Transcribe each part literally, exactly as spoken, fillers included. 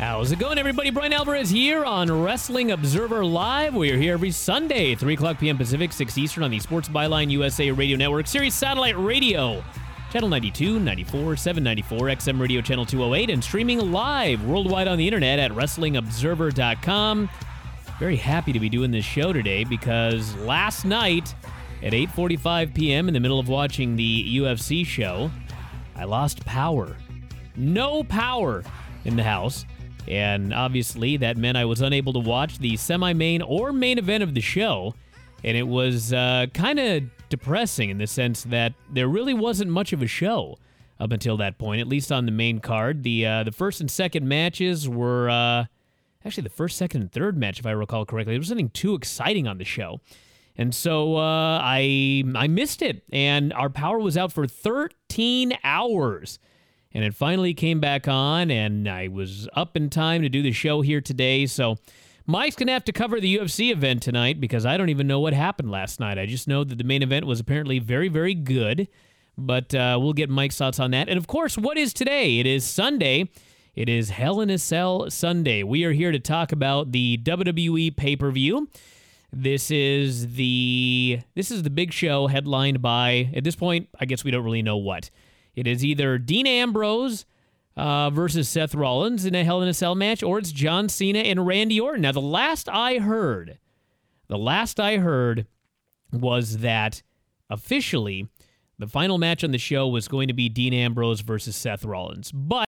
How's it going, everybody? Brian Alvarez here on Wrestling Observer Live. We are here every Sunday, three o'clock p.m. Pacific, six Eastern on the Sports Byline U S A Radio Network, Sirius Satellite Radio, Channel ninety-two, ninety-four, seven ninety-four, X M Radio Channel two oh eight, and streaming live worldwide on the internet at wrestling observer dot com. Very happy to be doing this show today because last night at eight forty-five p.m. in the middle of watching the U F C show, I lost power. No power in the house. And obviously, that meant I was unable to watch the semi-main or main event of the show. And it was uh, kind of depressing in the sense that there really wasn't much of a show up until that point, at least on the main card. The uh, the first and second matches were... Uh, actually, the first, second, and third match, if I recall correctly. There was something too exciting on the show. And so uh, I I missed it. And our power was out for thirteen hours. And it finally came back on, and I was up in time to do the show here today. So Mike's going to have to cover the U F C event tonight because I don't even know what happened last night. I just know that the main event was apparently very, very good. But uh, we'll get Mike's thoughts on that. And, of course, what is today? It is Sunday. It is Hell in a Cell Sunday. We are here to talk about the W W E pay-per-view. This is the this is the big show headlined by, at this point, I guess we don't really know what. It is either Dean Ambrose uh, versus Seth Rollins in a Hell in a Cell match, or it's John Cena and Randy Orton. Now, the last I heard, the last I heard was that officially the final match on the show was going to be Dean Ambrose versus Seth Rollins. But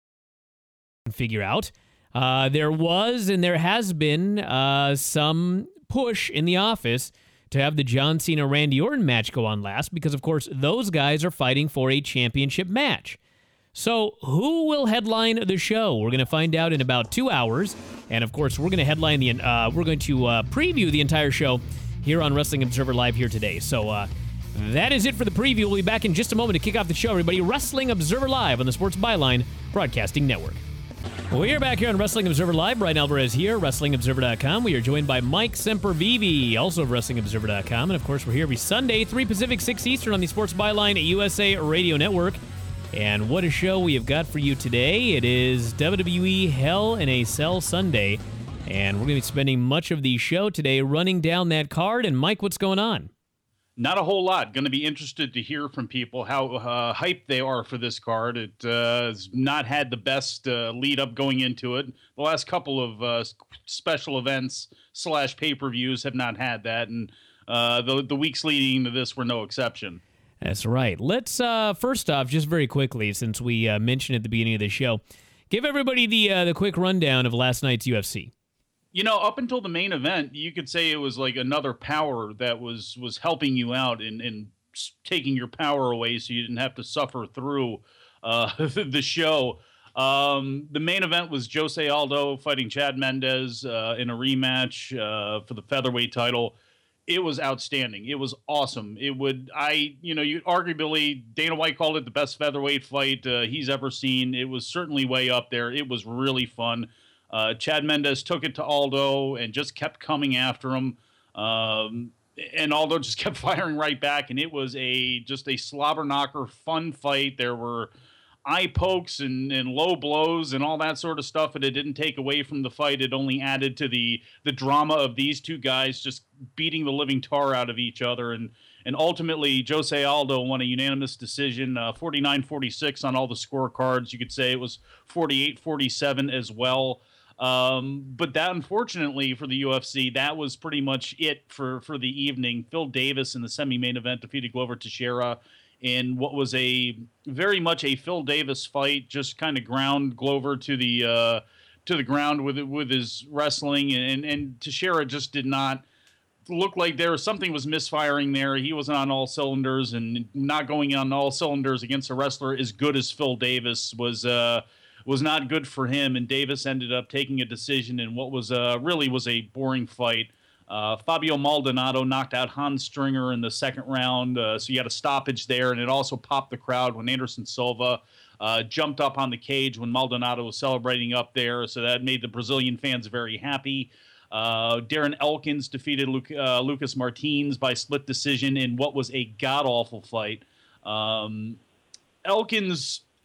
figure out uh, there was and there has been uh, some push in the office to have the John Cena Randy Orton match go on last because, of course, those guys are fighting for a championship match. So who will headline the show? We're going to find out in about two hours. And, of course, we're going to headline the uh, we're going to uh, preview the entire show here on Wrestling Observer Live here today. So uh, that is it for the preview. We'll be back in just a moment to kick off the show, everybody. Wrestling Observer Live on the Sports Byline Broadcasting Network. We are back here on Wrestling Observer Live. Brian Alvarez here, wrestling observer dot com. We are joined by Mike Sempervive, also of wrestling observer dot com. And, of course, we're here every Sunday, three Pacific, six Eastern on the Sports Byline U S A Radio Network. And what a show we have got for you today. It is W W E Hell in a Cell Sunday. And we're going to be spending much of the show today running down that card. And, Mike, what's going on? Not a whole lot. Going to be interested to hear from people how uh, hyped they are for this card. It uh, has not had the best uh, lead up going into it. The last couple of uh, special events slash pay-per-views have not had that, and uh, the, the weeks leading to this were no exception. That's right. Let's, uh, first off, just very quickly, since we uh, mentioned at the beginning of the show, give everybody the uh, the quick rundown of last night's U F C. You know, up until the main event, you could say it was like another power that was was helping you out and, and taking your power away so you didn't have to suffer through uh, the show. Um, the main event was Jose Aldo fighting Chad Mendes uh, in a rematch uh, for the featherweight title. It was outstanding. It was awesome. It would, I, you know, you arguably, Dana White called it the best featherweight fight uh, he's ever seen. It was certainly way up there. It was really fun. Uh, Chad Mendes took it to Aldo and just kept coming after him. Um, and Aldo just kept firing right back. And it was a just a slobber knocker, fun fight. There were eye pokes and, and low blows and all that sort of stuff. And it didn't take away from the fight. It only added to the the drama of these two guys just beating the living tar out of each other. And and ultimately, Jose Aldo won a unanimous decision, uh, forty-nine forty-six on all the scorecards. You could say it was forty-eight forty-seven as well. Um, but that, unfortunately, for the U F C, that was pretty much it for, for the evening. Phil Davis in the semi-main event defeated Glover Teixeira in what was a very much a Phil Davis fight, just kind of ground Glover to the uh, to the ground with with his wrestling, and and Teixeira just did not look like there was something was misfiring there. He wasn't on all cylinders, and not going on all cylinders against a wrestler as good as Phil Davis was. Uh, was not good for him, and Davis ended up taking a decision in what was uh, really was a boring fight. Uh, Fabio Maldonado knocked out Hans Stringer in the second round, uh, so you had a stoppage there, and it also popped the crowd when Anderson Silva uh, jumped up on the cage when Maldonado was celebrating up there, so that made the Brazilian fans very happy. Uh, Darren Elkins defeated Luke, uh, Lucas Martins by split decision in what was a god-awful fight. Um, Elkins...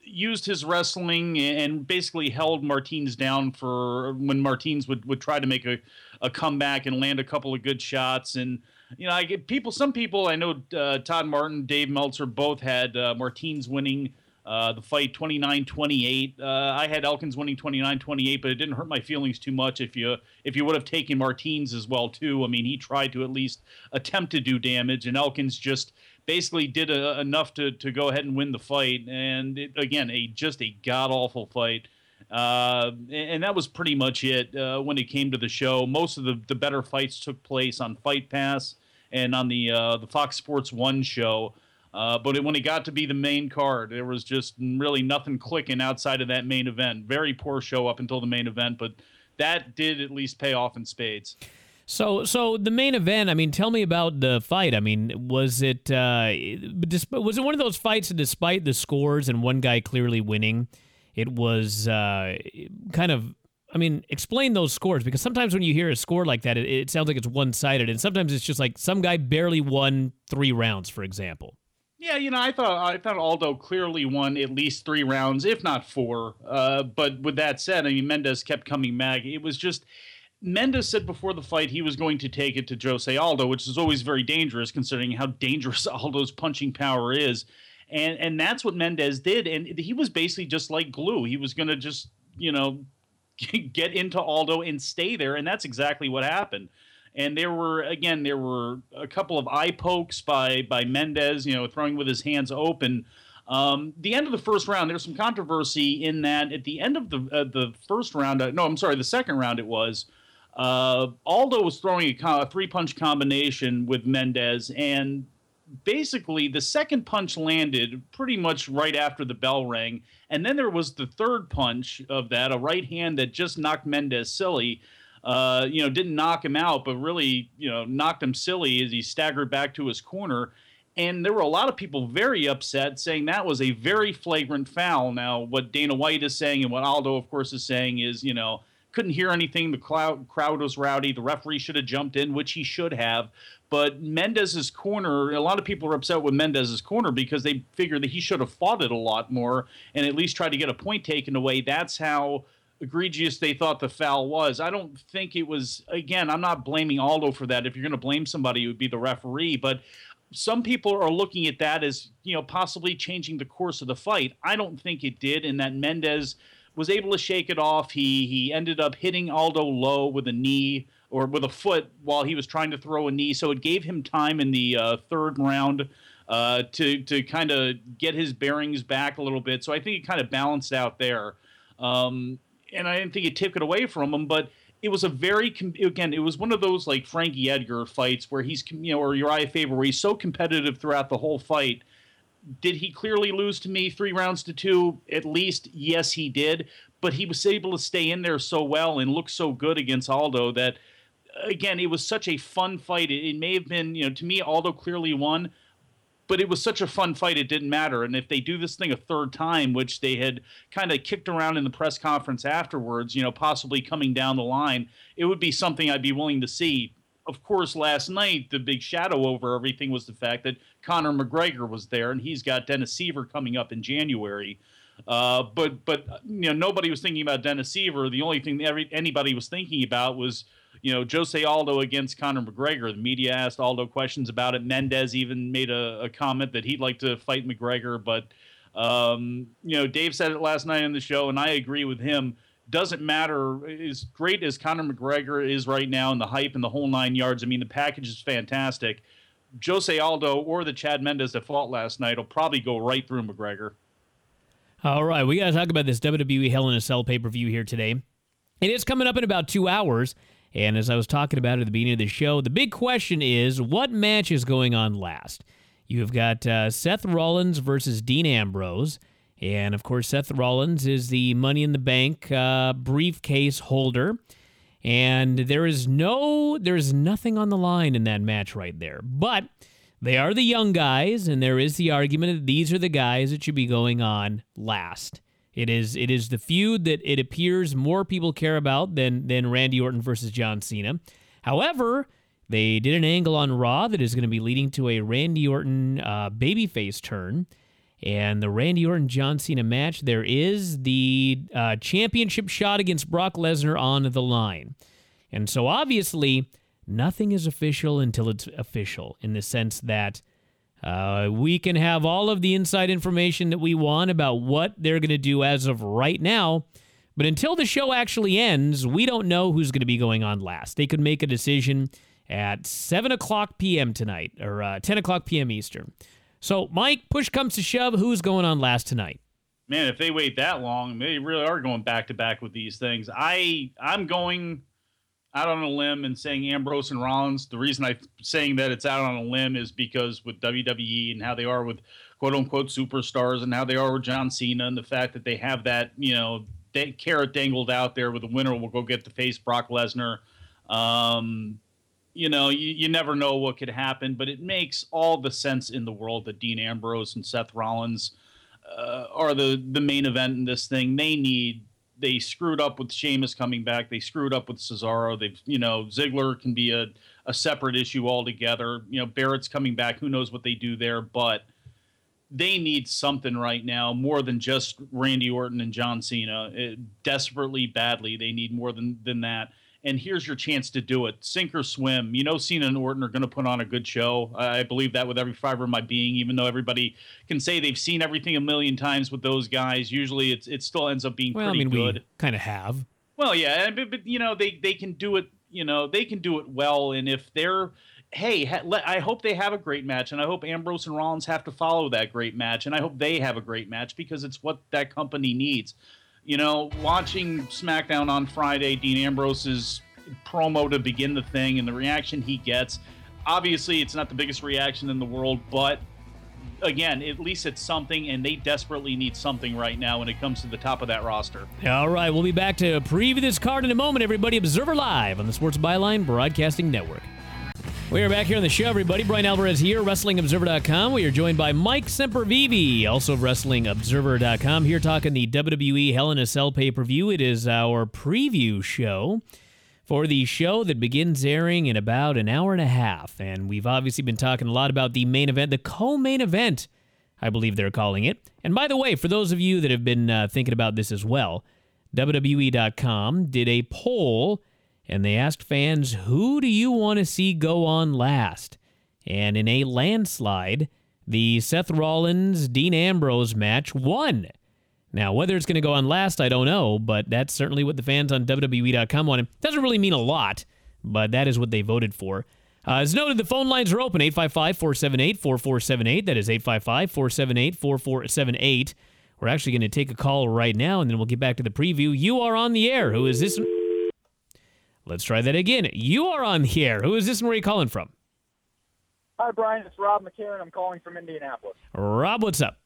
used his wrestling and basically held Martins down for when Martins would, would try to make a, a comeback and land a couple of good shots. And, you know, I get people, some people, I know uh, Todd Martin, Dave Meltzer both had uh, Martins winning uh, the fight twenty-nine twenty-eight. Uh, I had Elkins winning twenty-nine twenty-eight, but it didn't hurt my feelings too much if you if you would have taken Martins as well, too. I mean, he tried to at least attempt to do damage, and Elkins just basically did a, enough to, to go ahead and win the fight. And, it, again, a just a god-awful fight. Uh, and that was pretty much it uh, when it came to the show. Most of the, the better fights took place on Fight Pass and on the uh, the Fox Sports one show. Uh, but it, when it got to be the main card, there was just really nothing clicking outside of that main event. Very poor show up until the main event, but that did at least pay off in spades. So, so the main event. I mean, tell me about the fight. I mean, was it uh, was it one of those fights that, despite the scores and one guy clearly winning, it was uh, kind of? I mean, explain those scores, because sometimes when you hear a score like that, it, it sounds like it's one-sided, and sometimes it's just like some guy barely won three rounds, for example. Yeah, you know, I thought I thought Aldo clearly won at least three rounds, if not four. Uh, but with that said, I mean, Mendes kept coming back. It was just Mendes said before the fight he was going to take it to Jose Aldo, which is always very dangerous considering how dangerous Aldo's punching power is. And and that's what Mendes did. And he was basically just like glue. He was going to just, you know, get into Aldo and stay there. And that's exactly what happened. And there were, again, there were a couple of eye pokes by by Mendes, you know, throwing with his hands open. Um, the end of the first round, there's some controversy in that at the end of the uh, the first round, uh, no, I'm sorry, the second round it was, uh, Aldo was throwing a, co- a three-punch combination with Mendes, and basically the second punch landed pretty much right after the bell rang, and then there was the third punch of that, a right hand that just knocked Mendes silly. Uh, you know, didn't knock him out, but really, you know, knocked him silly as he staggered back to his corner. And there were a lot of people very upset, saying that was a very flagrant foul. Now, what Dana White is saying and what Aldo, of course, is saying is, you know, couldn't hear anything. The crowd, crowd was rowdy. The referee should have jumped in, which he should have. But Mendes's corner, a lot of people are upset with Mendes's corner because they figure that he should have fought it a lot more and at least tried to get a point taken away. That's how egregious they thought the foul was. I don't think it was, again, I'm not blaming Aldo for that. If you're going to blame somebody, it would be the referee. But some people are looking at that as, you know, possibly changing the course of the fight. I don't think it did, and that Mendes was able to shake it off. He he ended up hitting Aldo low with a knee or with a foot while he was trying to throw a knee. So it gave him time in the uh, third round uh, to, to kind of get his bearings back a little bit. So I think it kind of balanced out there. Um, and I didn't think it took it away from him, but it was a very, again, it was one of those like Frankie Edgar fights where he's, you know, or Uriah Faber, where he's so competitive throughout the whole fight. Did he clearly lose to me three rounds to two? At least, yes, he did. But he was able to stay in there so well and look so good against Aldo that, again, it was such a fun fight. It, it may have been, you know, to me, Aldo clearly won. But it was such a fun fight, it didn't matter. And if they do this thing a third time, which they had kind of kicked around in the press conference afterwards, you know, possibly coming down the line, it would be something I'd be willing to see. Of course, last night, the big shadow over everything was the fact that Conor McGregor was there, and he's got Dennis Seaver coming up in January. Uh, but, but you know, nobody was thinking about Dennis Seaver. The only thing every, anybody was thinking about was, you know, Jose Aldo against Conor McGregor. The media asked Aldo questions about it. Mendes even made a, a comment that he'd like to fight McGregor. But, um, you know, Dave said it last night on the show, and I agree with him. Doesn't matter. As great as Conor McGregor is right now and the hype and the whole nine yards, I mean, the package is fantastic. Jose Aldo or the Chad Mendes that fought last night will probably go right through McGregor. All right, we got to talk about this W W E Hell in a Cell pay-per-view here today. It is coming up in about two hours. And as I was talking about at the beginning of the show, the big question is, what match is going on last? You've got uh, Seth Rollins versus Dean Ambrose. And, of course, Seth Rollins is the Money in the Bank uh, briefcase holder. And there is no, there is nothing on the line in that match right there. But they are the young guys, and there is the argument that these are the guys that should be going on last. It is it is the feud that it appears more people care about than, than Randy Orton versus John Cena. However, they did an angle on Raw that is going to be leading to a Randy Orton uh, babyface turn. And the Randy Orton-John Cena match, there is the uh, championship shot against Brock Lesnar on the line. And so obviously, nothing is official until it's official, in the sense that uh, we can have all of the inside information that we want about what they're going to do as of right now. But until the show actually ends, we don't know who's going to be going on last. They could make a decision at seven o'clock p.m. tonight, or uh, ten o'clock p.m. Eastern. So, Mike, push comes to shove, who's going on last tonight? Man, if they wait that long, they really are going back-to-back with these things. I, I'm going out on a limb and saying Ambrose and Rollins. The reason I'm saying that it's out on a limb is because with W W E and how they are with quote-unquote superstars and how they are with John Cena and the fact that they have that, you know, carrot dangled out there with the winner will go get to face Brock Lesnar. Um, you know, you, you never know what could happen, but it makes all the sense in the world that Dean Ambrose and Seth Rollins uh, are the, the main event in this thing. They need, they screwed up with Sheamus coming back. They screwed up with Cesaro. They've, you know, Ziggler can be a, a separate issue altogether. You know, Barrett's coming back. Who knows what they do there, but they need something right now more than just Randy Orton and John Cena. It, desperately, badly, they need more than, than that. And here's your chance to do it. Sink or swim. You know Cena and Orton are going to put on a good show. I believe that with every fiber of my being, even though everybody can say they've seen everything a million times with those guys. Usually it's, it still ends up being well, pretty I mean, good. We kind of have. Well, yeah, but, but, you know, they, they can do it, you know, they can do it well. And if they're, hey, ha, let, I hope they have a great match, and I hope Ambrose and Rollins have to follow that great match, and I hope they have a great match because it's what that company needs. You know, watching SmackDown on Friday, Dean Ambrose's promo to begin the thing and the reaction he gets, obviously it's not the biggest reaction in the world, but again, at least it's something, and they desperately need something right now when it comes to the top of that roster. All right, we'll be back to preview this card in a moment, everybody. Observer Live on the Sports Byline Broadcasting Network. We are back here on the show, everybody. Brian Alvarez here, Wrestling Observer dot com. We are joined by Mike Sempervive, also of Wrestling Observer dot com, here talking the W W E Hell in a Cell pay-per-view. It is our preview show for the show that begins airing in about an hour and a half. And we've obviously been talking a lot about the main event, the co-main event, I believe they're calling it. And by the way, for those of you that have been uh, thinking about this as well, W W E dot com did a poll, and they asked fans, who do you want to see go on last? And in a landslide, the Seth Rollins-Dean Ambrose match won. Now, whether it's going to go on last, I don't know, but that's certainly what the fans on W W E dot com wanted. Doesn't really mean a lot, but that is what they voted for. Uh, as noted, the phone lines are open, eight five five, four seven eight, four four seven eight. That is eight five five, four seven eight, four four seven eight. We're actually going to take a call right now, and then we'll get back to the preview. You are on the air. Who is this? Let's try that again. You are on the air. Who is this and where are you calling from? Hi, Brian. It's Rob McCarron. I'm calling from Indianapolis. Rob, what's up?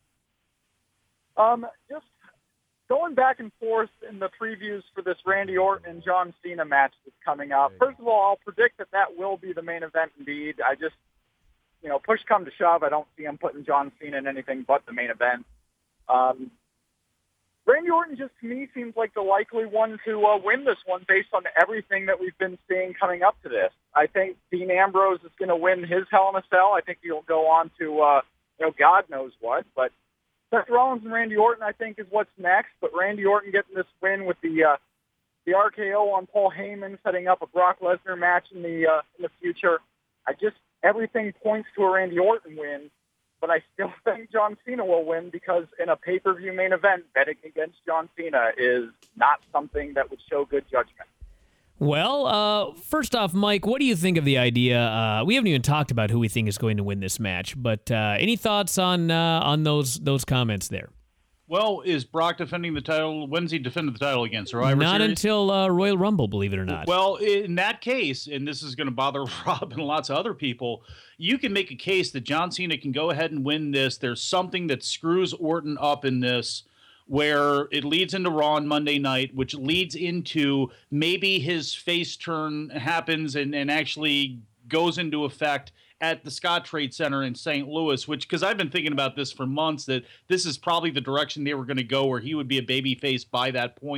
Um, just going back and forth in the previews for this Randy Orton and John Cena match that's coming up. First of all, I'll predict that that will be the main event indeed. I just, you know, push come to shove, I don't see him putting John Cena in anything but the main event. Um, Randy Orton just, to me, seems like the likely one to uh, win this one based on everything that we've been seeing coming up to this. I think Dean Ambrose is going to win his Hell in a Cell. I think he'll go on to, uh, you know, God knows what. But Seth Rollins and Randy Orton, I think, is what's next. But Randy Orton getting this win with the uh, the R K O on Paul Heyman, setting up a Brock Lesnar match in the uh, in the future. I just, everything points to a Randy Orton win. But I still think John Cena will win because in a pay-per-view main event, betting against John Cena is not something that would show good judgment. Well, uh, first off, Mike, what do you think of the idea? Uh, we haven't even talked about who we think is going to win this match, but uh, any thoughts on uh, on those those comments there? Well, is Brock defending the title? When's he defending the title against Survivor Not Series? until uh, Royal Rumble, believe it or not. Well, in that case, and this is going to bother Rob and lots of other people, you can make a case that John Cena can go ahead and win this. There's something that screws Orton up in this where it leads into Raw on Monday night, which leads into maybe his face turn happens and, and actually goes into effect at the Scott Trade Center in Saint Louis, which, because I've been thinking about this for months, that this is probably the direction they were going to go, where he would be a babyface by that point,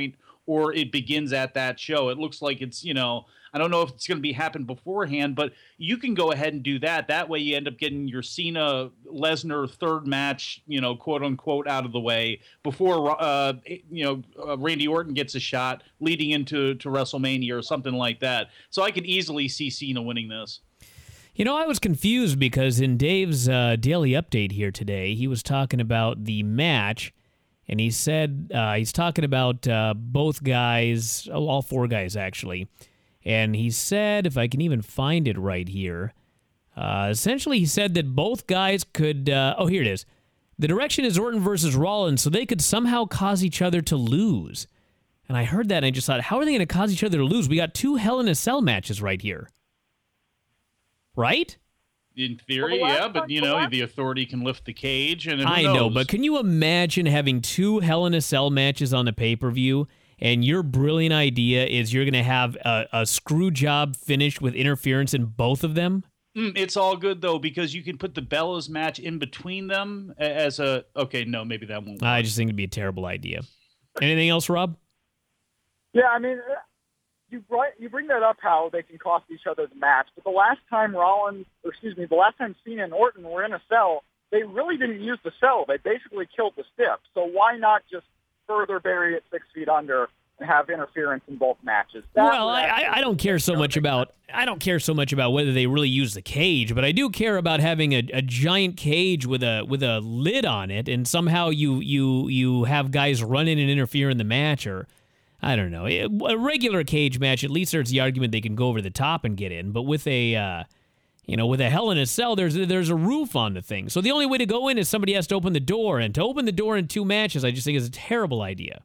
or it begins at that show. It looks like it's, you know, I don't know if it's going to be happen beforehand, but you can go ahead and do that. That way you end up getting your Cena Lesnar third match, you know, quote unquote, out of the way before, uh, you know, uh, Randy Orton gets a shot leading into to WrestleMania or something like that. So I could easily see Cena winning this. You know, I was confused because in Dave's uh, daily update here today, he was talking about the match, and he said uh, he's talking about uh, both guys, oh, all four guys actually. And he said, if I can even find it right here, uh, essentially he said that both guys could, uh, oh, here it is. The direction is Orton versus Rollins, so they could somehow cause each other to lose. And I heard that and I just thought, how are they going to cause each other to lose? We got two Hell in a Cell matches right here. Right? In theory, well, yeah, but, you know, the Authority can lift the cage. And who I knows? know, but can you imagine having two Hell in a Cell matches on the pay-per-view? And your brilliant idea is you're going to have a, a screw job finish with interference in both of them? Mm, it's all good, though, because you can put the Bellas match in between them as a... Okay, no, maybe that won't work. I just think it'd be a terrible idea. Anything else, Rob? Yeah, I mean, you bring, you bring that up how they can cost each other the match. But the last time Rollins, or excuse me, the last time Cena and Orton were in a cell, they really didn't use the cell. They basically killed the stiff. So why not just further bury it six feet under and have interference in both matches? That well, I, I don't care so much about I don't care so much about whether they really use the cage, but I do care about having a, a giant cage with a with a lid on it, and somehow you you you have guys run in and interfere in the match, or I don't know. A regular cage match, at least there's the argument they can go over the top and get in, but with a uh, you know, with a Hell in a Cell, there's there's a roof on the thing. So the only way to go in is somebody has to open the door. And to open the door in two matches, I just think is a terrible idea.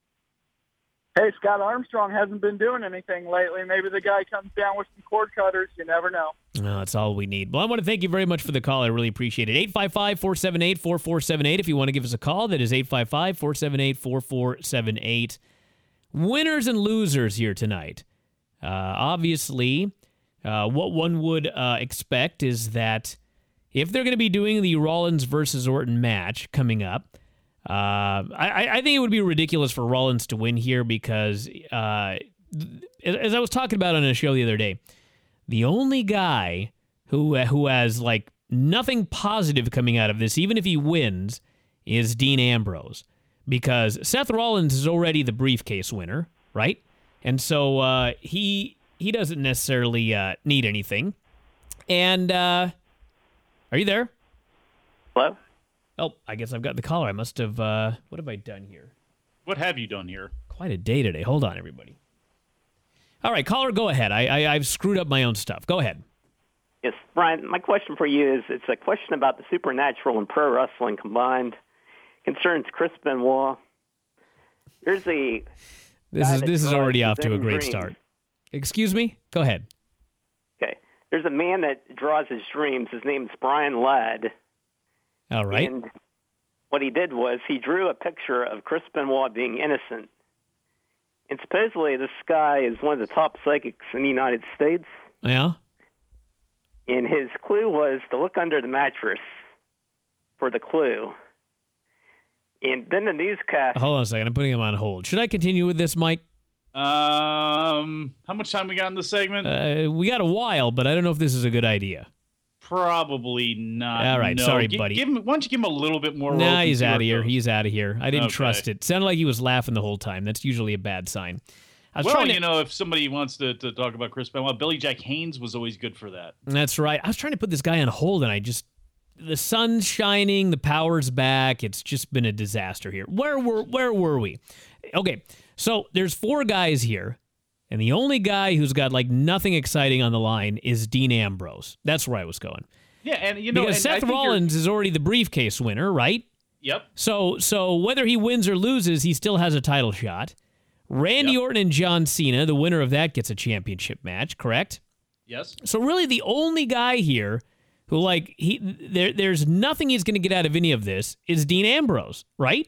Hey, Scott Armstrong hasn't been doing anything lately. Maybe the guy comes down with some cord cutters. You never know. No, that's all we need. Well, I want to thank you very much for the call. I really appreciate it. eight five five, four seven eight, four four seven eight. If you want to give us a call, that is eight five five, four seven eight, four four seven eight. Winners and losers here tonight. Uh, obviously... Uh, what one would uh, expect is that if they're going to be doing the Rollins versus Orton match coming up, uh, I, I think it would be ridiculous for Rollins to win here because, uh, as I was talking about on a show the other day, the only guy who who has like nothing positive coming out of this, even if he wins, is Dean Ambrose, because Seth Rollins is already the briefcase winner, right? And so uh, he. He doesn't necessarily uh, need anything. And, uh, are you there? Hello? Oh, I guess I've got the caller. I must have, uh, what have I done here? What have you done here? Quite a day today. Hold on, everybody. All right, caller, go ahead. I, I, I've screwed up my own stuff. Go ahead. Yes, Brian, my question for you is, it's a question about the supernatural and pro wrestling combined. Concerns Chris Benoit. There's a... This is this is already off to a great start. Excuse me? Go ahead. Okay. There's a man that draws his dreams. His name's Brian Ladd. All right. And what he did was he drew a picture of Chris Benoit being innocent. And supposedly this guy is one of the top psychics in the United States. Yeah? And his clue was to look under the mattress for the clue. And then the newscast... Hold on a second. I'm putting him on hold. Should I continue with this, Mike? Um, how much time we got in the segment? Uh, we got a while, but I don't know if this is a good idea. Probably not. All right, no. sorry, G- buddy. Give him, why don't you give him a little bit more? Nah, he's out of here. He's out of here. I didn't okay. trust it. Sounded like he was laughing the whole time. That's usually a bad sign. I was well, trying to, you know, if somebody wants to, to talk about Chris Benoit, Billy Jack Haynes was always good for that. That's right. I was trying to put this guy on hold, and I just... The sun's shining, the power's back. It's just been a disaster here. Where were where were we? Okay, so there's four guys here, and the only guy who's got like nothing exciting on the line is Dean Ambrose. That's where I was going. Yeah, and you know, because and Seth Rollins is already the briefcase winner, right? Yep. So so whether he wins or loses, he still has a title shot. Randy yep. Orton and John Cena, the winner of that gets a championship match, correct? Yes. So really the only guy here who, like, he there, there's nothing he's going to get out of any of this, is Dean Ambrose, right?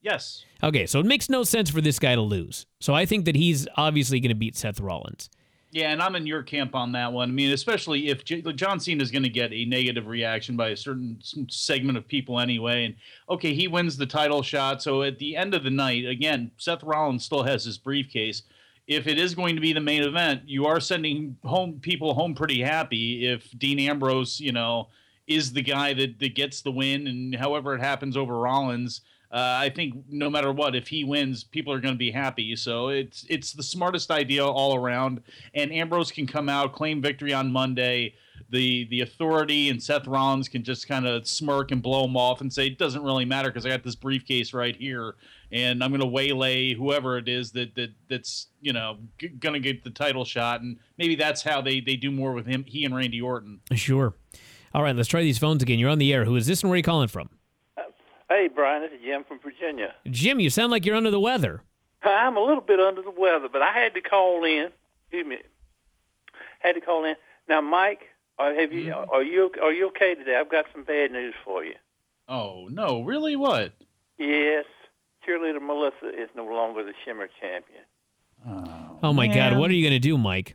Yes. Okay, so it makes no sense for this guy to lose. So I think that he's obviously going to beat Seth Rollins. Yeah, and I'm in your camp on that one. I mean, especially if J- John Cena is going to get a negative reaction by a certain segment of people anyway. And okay, he wins the title shot. So at the end of the night, again, Seth Rollins still has his briefcase. If it is going to be the main event, you are sending home people home pretty happy if Dean Ambrose, you know, is the guy that, that gets the win. And however it happens over Rollins, Uh, I think no matter what, if he wins, people are going to be happy. So it's it's the smartest idea all around. And Ambrose can come out, claim victory on Monday. The the authority and Seth Rollins can just kind of smirk and blow him off and say, it doesn't really matter because I got this briefcase right here. And I'm going to waylay whoever it is that that that's, you know, g- going to get the title shot. And maybe that's how they, they do more with him, he and Randy Orton. Sure. All right, let's try these phones again. You're on the air. Who is this and where are you calling from? Hey, Brian, this is Jim from Virginia. Jim, you sound like you're under the weather. I'm a little bit under the weather, but I had to call in. Excuse me. Had to call in. Now, Mike, are, have you, Mm-hmm. are you are you okay today? I've got some bad news for you. Oh, no, really? What? Yes, cheerleader Melissa is no longer the Shimmer champion. Oh, Oh, my man. God. What are you going to do, Mike?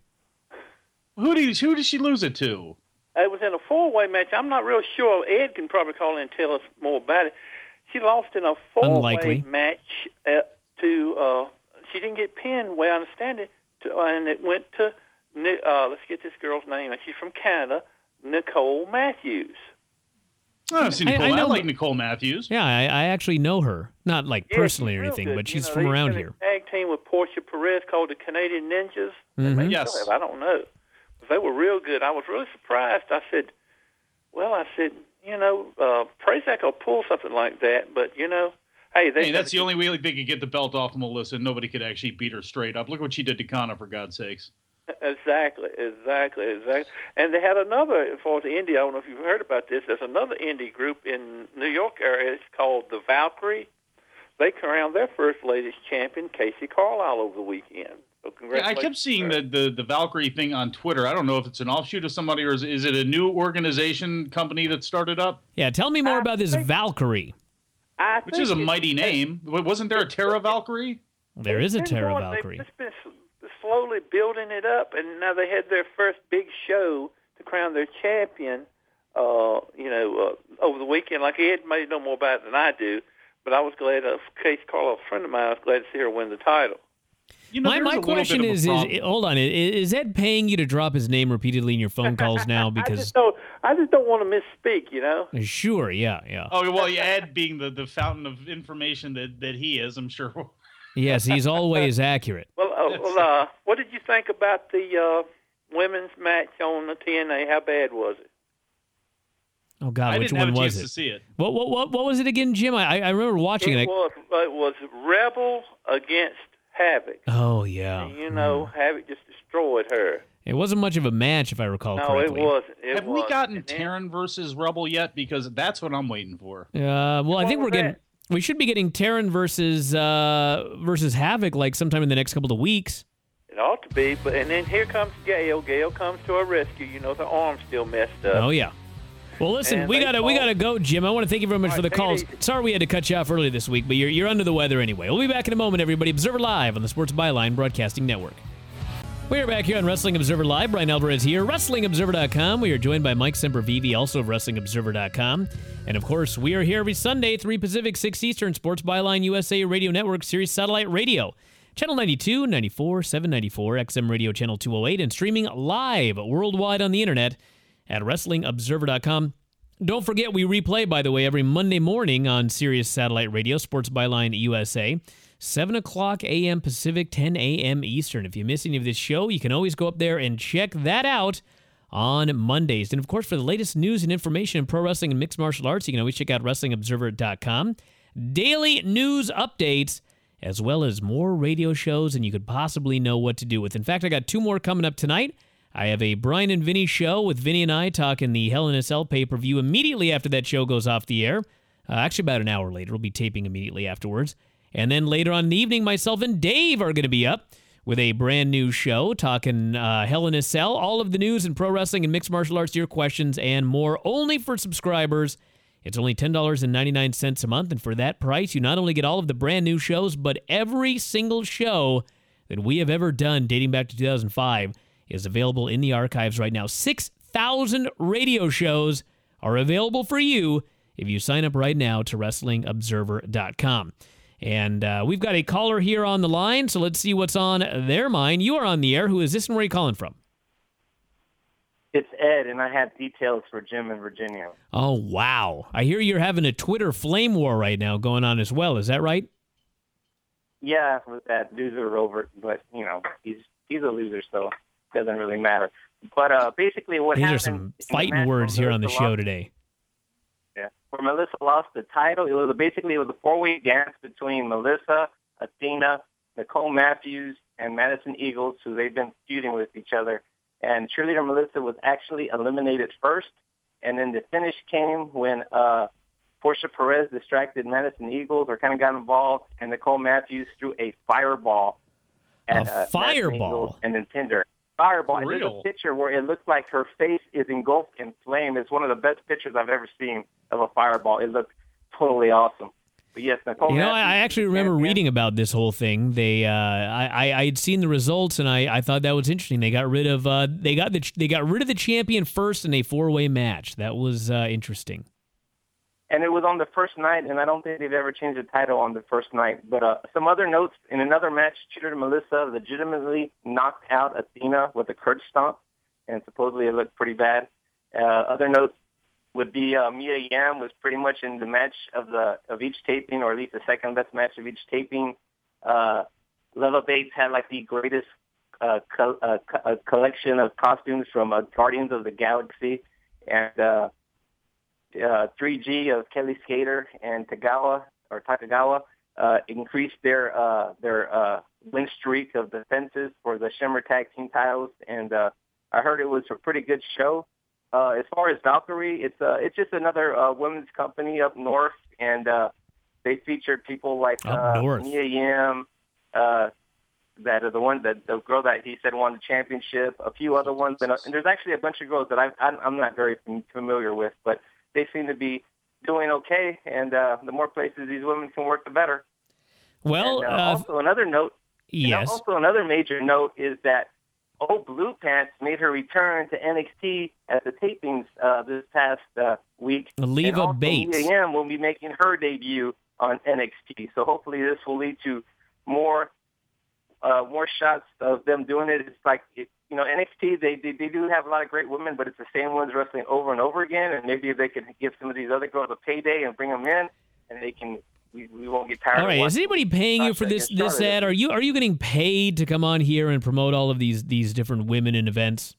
Who did, who did she lose it to? It was in a four-way match. I'm not real sure. Ed can probably call in and tell us more about it. She lost in a Unlikely. four-way match uh, to, uh, she didn't get pinned, way I understand it, to, and it went to, uh, let's get this girl's name. She's from Canada, Nicole Matthews. Oh, I've seen I- Nicole. I I, know- like Nicole Matthews. Yeah, I, I actually know her. Not like Yeah, personally she's or real anything, good. but You she's know, from they around used to here. Tag team with Portia Perez called the Canadian Ninjas. They Mhm. may Yes. still have, I don't know. But they were real good. I was really surprised. I said, well, I said, you know, uh, Prazak will pull something like that, but, you know, hey, they Hey, that's the only way they could get the belt off of Melissa. Nobody could actually beat her straight up. Look what she did to Kana, for God's sakes. Exactly, exactly, exactly. And they had another, as far as the indie, I don't know if you've heard about this, there's another indie group in New York area. It's called the Valkyrie. They crowned their first ladies champion, Casey Carlisle, over the weekend. So Yeah, I congratulations. kept seeing the, the, the Valkyrie thing on Twitter. I don't know if it's an offshoot of somebody or is, is it a new organization company that started up? Yeah, tell me more I about this think- Valkyrie. I Which think is a it's- mighty name. Wasn't there a Terra Valkyrie? There is a They've been Terra going- Valkyrie. They've just been s- slowly building it up, and now they had their first big show to crown their champion, uh, you know, uh, over the weekend. Like Ed may know more about it than I do, but I was glad, uh, Case Carlisle, a friend of mine, I was glad to see her win the title. You know, My, there's my a little question bit of a is, is, problem. hold on, is, is Ed paying you to drop his name repeatedly in your phone calls now? I Because, just don't, I just don't want to misspeak, you know. sure, yeah, yeah. Oh, well, yeah, Ed being the, the fountain of information that, that he is, I'm sure. Yes, he's always accurate. Well, uh, well uh, what did you think about the uh, women's match on the T N A? How bad was it? Oh, God, I which didn't one have a was chance it? to see it. What, what, what, what was it again, Jim? I, I remember watching It it. was, it was Rebel against Havoc. Oh, yeah. And, you know, Havoc just destroyed her. It wasn't much of a match, if I recall No, correctly. it wasn't. It Have we wasn't. gotten And then- Terran versus Rebel yet? Because that's what I'm waiting for. Uh, well, I What think was we're getting. that? We should be getting Terran versus uh, versus Havoc like sometime in the next couple of weeks. It ought to be, but and then here comes Gail. Gail comes to our rescue. You know, the arm's still messed up. Oh yeah. Well, listen, And we they gotta we call- gotta go, Jim. I want to thank you very much All for the right, take it calls. easy. Sorry we had to cut you off early this week, but you're you're under the weather anyway. We'll be back in a moment, everybody. Observer Live on the Sports Byline Broadcasting Network. We are back here on Wrestling Observer Live. Brian Alvarez here, Wrestling Observer dot com. We are joined by Mike Sempervive, also of Wrestling Observer dot com. And, of course, we are here every Sunday, three Pacific, six Eastern, Sports Byline U S A Radio Network, Sirius Satellite Radio. Channel ninety-two, ninety-four, seven ninety-four, X M Radio Channel two oh eight, and streaming live worldwide on the internet at Wrestling Observer dot com. Don't forget, we replay, by the way, every Monday morning on Sirius Satellite Radio, Sports Byline U S A. seven o'clock a.m. Pacific, ten a.m. Eastern. If you miss any of this show, you can always go up there and check that out on Mondays. And, of course, for the latest news and information in pro wrestling and mixed martial arts, you can always check out Wrestling Observer dot com. Daily news updates, as well as more radio shows than you could possibly know what to do with. In fact, I got two more coming up tonight. I have a Brian and Vinny show with Vinny and I talking the Hell in a Cell pay-per-view immediately after that show goes off the air. Uh, actually, about an hour later. We'll be taping immediately afterwards. And then later on in the evening, myself and Dave are going to be up with a brand new show talking uh, Hell in a Cell, all of the news in pro wrestling and mixed martial arts, your questions, and more, only for subscribers. It's only ten dollars and ninety-nine cents a month, and for that price, you not only get all of the brand new shows, but every single show that we have ever done dating back to two thousand five is available in the archives right now. six thousand radio shows are available for you if you sign up right now to wrestling observer dot com. And uh, we've got a caller here on the line, so let's see what's on their mind. You are on the air. Who is this and where are you calling from? It's Ed, and I have details for Jim in Virginia. Oh, wow. I hear you're having a Twitter flame war right now going on as well. Is that right? Yeah, with that loser Robert, but, you know, he's he's a loser, so it doesn't really matter. But uh, basically what These happened... These are some fighting words here on the show today. Yeah. Where Melissa lost the title, it was basically it was a four-way dance between Melissa, Athena, Nicole Matthews, and Madison Eagles, who they've been feuding with each other. And cheerleader Melissa was actually eliminated first, and then the finish came when uh, Portia Perez distracted Madison Eagles or kind of got involved, and Nicole Matthews threw a fireball at a uh, fireball and then pinned her. Fireball. Real? There's a picture where it looks like her face is engulfed in flame. It's one of the best pictures I've ever seen of a fireball. It looked totally awesome. But yes, Nicole You know, Matthews, I actually remember reading about this whole thing. They, uh, I, I, I had seen the results, and I, I thought that was interesting. They got rid of, uh, they got the, they got rid of the champion first in a four-way match. That was uh, interesting. And it was on the first night, and I don't think they've ever changed the title on the first night. But uh, some other notes, in another match, cheerleader Melissa legitimately knocked out Athena with a curb stomp, and supposedly it looked pretty bad. Uh, other notes would be uh, Mia Yim was pretty much in the match of the of each taping, or at least the second best match of each taping. Uh, Leva Bates had like the greatest uh, co- uh, co- uh, collection of costumes from uh, Guardians of the Galaxy, and uh, uh, three G of Kelly Skater and Tagawa or Takagawa uh, increased their uh, their uh, win streak of defenses for the Shimmer Tag Team titles, and uh, I heard it was a pretty good show. Uh, as far as Valkyrie, it's uh, it's just another uh, women's company up north, and uh, they featured people like uh, Mia Yim, uh, that are the one that the girl that he said won the championship, a few other ones, and, uh, and there's actually a bunch of girls that I, I I'm not very familiar with, but they seem to be doing okay, and uh, the more places these women can work, the better. Well, and, uh, uh, also another note. Yes. Also another major note is that Old Blue Pants made her return to N X T at the tapings uh, this past uh, week. Leva Bates. Mia Yim will be making her debut on N X T. So hopefully this will lead to more uh, more shots of them doing it. It's like, it, you know, N X T, they, they they do have a lot of great women, but it's the same ones wrestling over and over again. And maybe if they could give some of these other girls a payday and bring them in, and they can... We, we won't get tired. All right, is anybody paying you for this this ad? Are you are you getting paid to come on here and promote all of these these different women and events?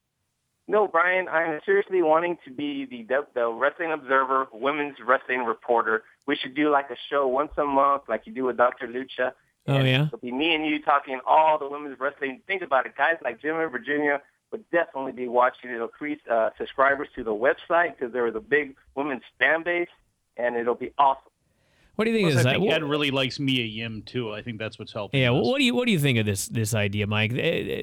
No, Brian. I'm seriously wanting to be the the Wrestling Observer Women's Wrestling Reporter. We should do like a show once a month, like you do with Doctor Lucha. Oh yeah. It'll be me and you talking all the women's wrestling. Think about it, guys like Jim in Virginia would definitely be watching. It'll increase uh, subscribers to the website because there is a big women's fan base, and it'll be awesome. What do you think Plus, is I think that? Ed really likes Mia Yim too. I think that's what's helping. Yeah. us. What do you what do you think of this this idea, Mike?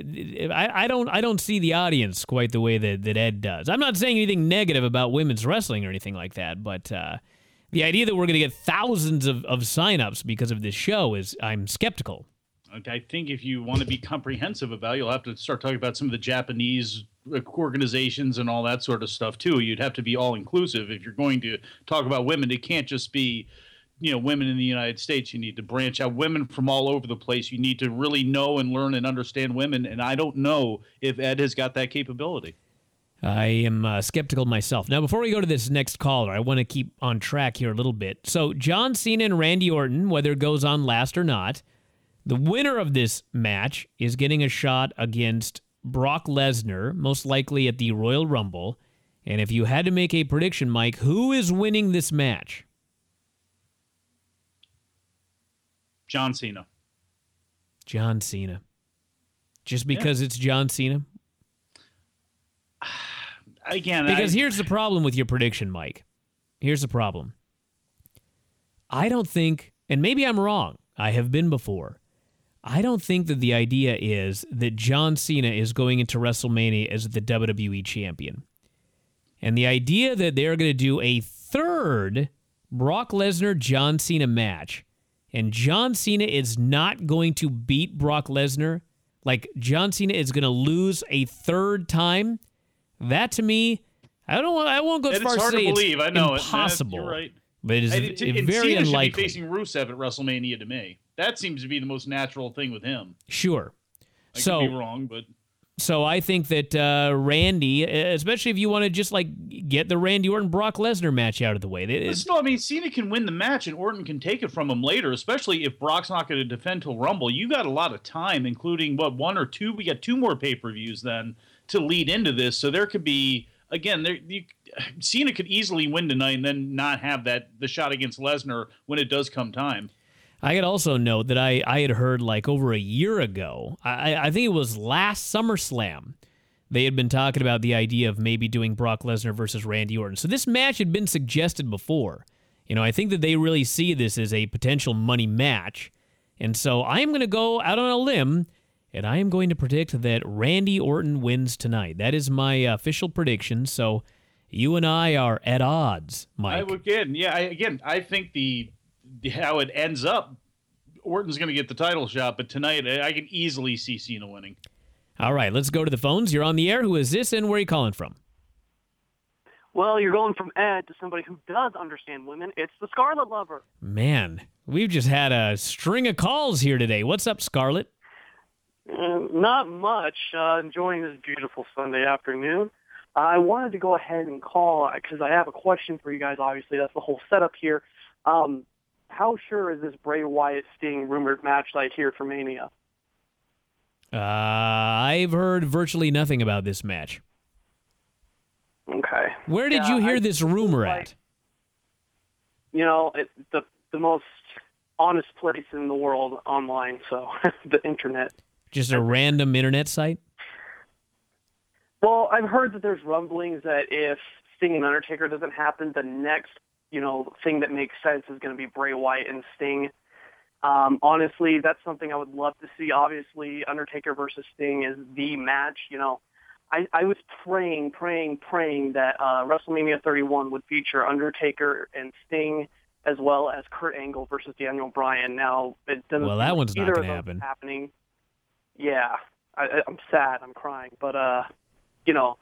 I, I don't I don't see the audience quite the way that, that Ed does. I'm not saying anything negative about women's wrestling or anything like that, but uh, the idea that we're going to get thousands of, of signups because of this show is I'm skeptical. I think if you want to be comprehensive about it, you'll have to start talking about some of the Japanese organizations and all that sort of stuff too. You'd have to be all inclusive if you're going to talk about women. It can't just be, you know, women in the United States. You need to branch out. Women from all over the place. You need to really know and learn and understand women. And I don't know if Ed has got that capability. I am uh, skeptical myself. Now, before we go to this next caller, I want to keep on track here a little bit. So, John Cena and Randy Orton, whether it goes on last or not, the winner of this match is getting a shot against Brock Lesnar, most likely at the Royal Rumble. And if you had to make a prediction, Mike, who is winning this match? John Cena. John Cena. Just because yeah. it's John Cena? Again, because I... here's the problem with your prediction, Mike. Here's the problem. I don't think, and maybe I'm wrong, I have been before, I don't think that the idea is that John Cena is going into WrestleMania as the W W E champion. And the idea that they're going to do a third Brock Lesnar-John Cena match, and John Cena is not going to beat Brock Lesnar, like John Cena is going to lose a third time, that to me, I don't want. I won't go as and far it's as hard say to believe. it's I know impossible. It, you're right. But it is and it, and very Cena unlikely. Should be facing Rusev at WrestleMania to me. That seems to be the most natural thing with him. Sure. I so, could be wrong, but so I think that uh, Randy, especially if you want to just like get the Randy Orton Brock Lesnar match out of the way. It, still, I mean, Cena can win the match and Orton can take it from him later, especially if Brock's not going to defend till Rumble. You got a lot of time, including what one or two. We got two more pay per views then to lead into this, so there could be again there. You, Cena could easily win tonight and then not have that the shot against Lesnar when it does come time. I could also note that I, I had heard like over a year ago, I, I think it was last SummerSlam, they had been talking about the idea of maybe doing Brock Lesnar versus Randy Orton. So this match had been suggested before. You know, I think that they really see this as a potential money match. And so I am going to go out on a limb, and I am going to predict that Randy Orton wins tonight. That is my official prediction. So you and I are at odds, Mike. I, again, yeah, I, again, I think the... how it ends up, Orton's going to get the title shot, but tonight I can easily see Cena winning. All right, let's go to the phones. You're on the air. Who is this, and where are you calling from? Well, you're going from Ed to somebody who does understand women. It's the Scarlet Lover. Man, we've just had a string of calls here today. What's up, Scarlet? Uh, not much. Uh, enjoying this beautiful Sunday afternoon. I wanted to go ahead and call because I have a question for you guys, obviously. That's the whole setup here. Um, How sure is this Bray Wyatt Sting rumored match like here for Mania? Uh, I've heard virtually nothing about this match. Okay. Where did yeah, you hear I, this rumor like, at? You know, it, the the most honest place in the world online, so the internet. Just a random internet site? Well, I've heard that there's rumblings that if Sting and Undertaker doesn't happen, the next you know, thing that makes sense is going to be Bray Wyatt and Sting. Um, honestly, that's something I would love to see. Obviously, Undertaker versus Sting is the match. You know, I, I was praying, praying, praying that uh, WrestleMania thirty-one would feature Undertaker and Sting as well as Kurt Angle versus Daniel Bryan. Now, it doesn't well, that one's not going to happen. Happening. Yeah, I, I'm sad. I'm crying. But, uh, you know,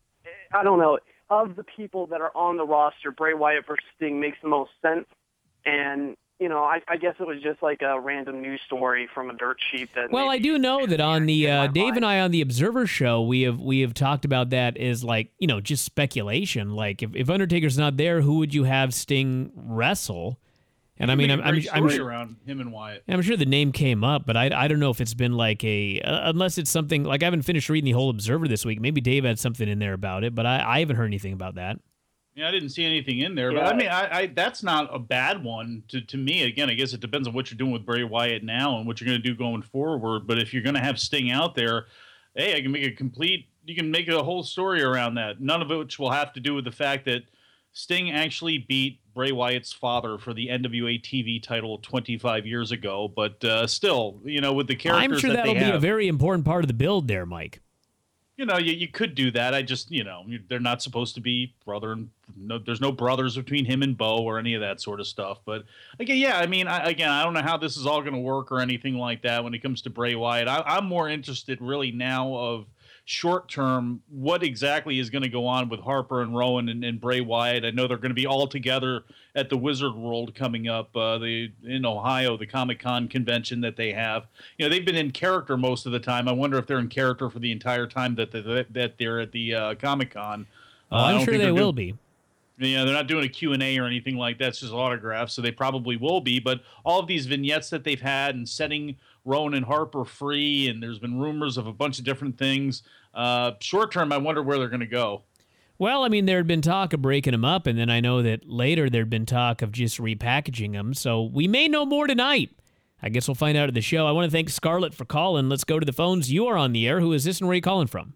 I don't know. Of the people that are on the roster, Bray Wyatt versus Sting makes the most sense. And, you know, I, I guess it was just like a random news story from a dirt sheet. That well, I do know that on the uh, Dave mind. and I on the Observer show, we have we have talked about that as like, you know, just speculation. Like if, if Undertaker's not there, who would you have Sting wrestle? And I mean, I'm, I'm, I'm sure around him and Wyatt. I'm sure the name came up, but I, I don't know if it's been like a uh, unless it's something like I haven't finished reading the whole Observer this week. Maybe Dave had something in there about it, but I, I haven't heard anything about that. Yeah, I didn't see anything in there, yeah. but I mean, I, I that's not a bad one to to me. Again, I guess it depends on what you're doing with Bray Wyatt now and what you're going to do going forward. But if you're going to have Sting out there, hey, I can make a complete. You can make a whole story around that. None of which will have to do with the fact that Sting actually beat Bray Wyatt's father for the N W A T V title twenty-five years ago, but uh, still, you know, with the characters I'm sure that that'll they be have, a very important part of the build there, Mike. You know, you, you could do that. I just, you know, they're not supposed to be brother and no, there's no brothers between him and Bo or any of that sort of stuff. But again, yeah, I mean, I, again, I don't know how this is all going to work or anything like that when it comes to Bray Wyatt. I, I'm more interested really now of short term, what exactly is going to go on with Harper and Rowan and, and Bray Wyatt. I know they're going to be all together at the Wizard World coming up uh, the in Ohio, the Comic-Con convention that they have. You know, they've been in character most of the time. I wonder if they're in character for the entire time that they're, that they're at the uh, Comic-Con. Uh, I'm sure they will doing, be. Yeah, they're not doing a Q and A or anything like that. It's just autographs, so they probably will be. But all of these vignettes that they've had and setting Rowan and Harper free, and there's been rumors of a bunch of different things. Uh, short term, I wonder where they're going to go. Well, I mean, there had been talk of breaking them up, and then I know that later there'd been talk of just repackaging them. So we may know more tonight. I guess we'll find out at the show. I want to thank Scarlett for calling. Let's go to the phones. You are on the air. Who is this and where are you calling from?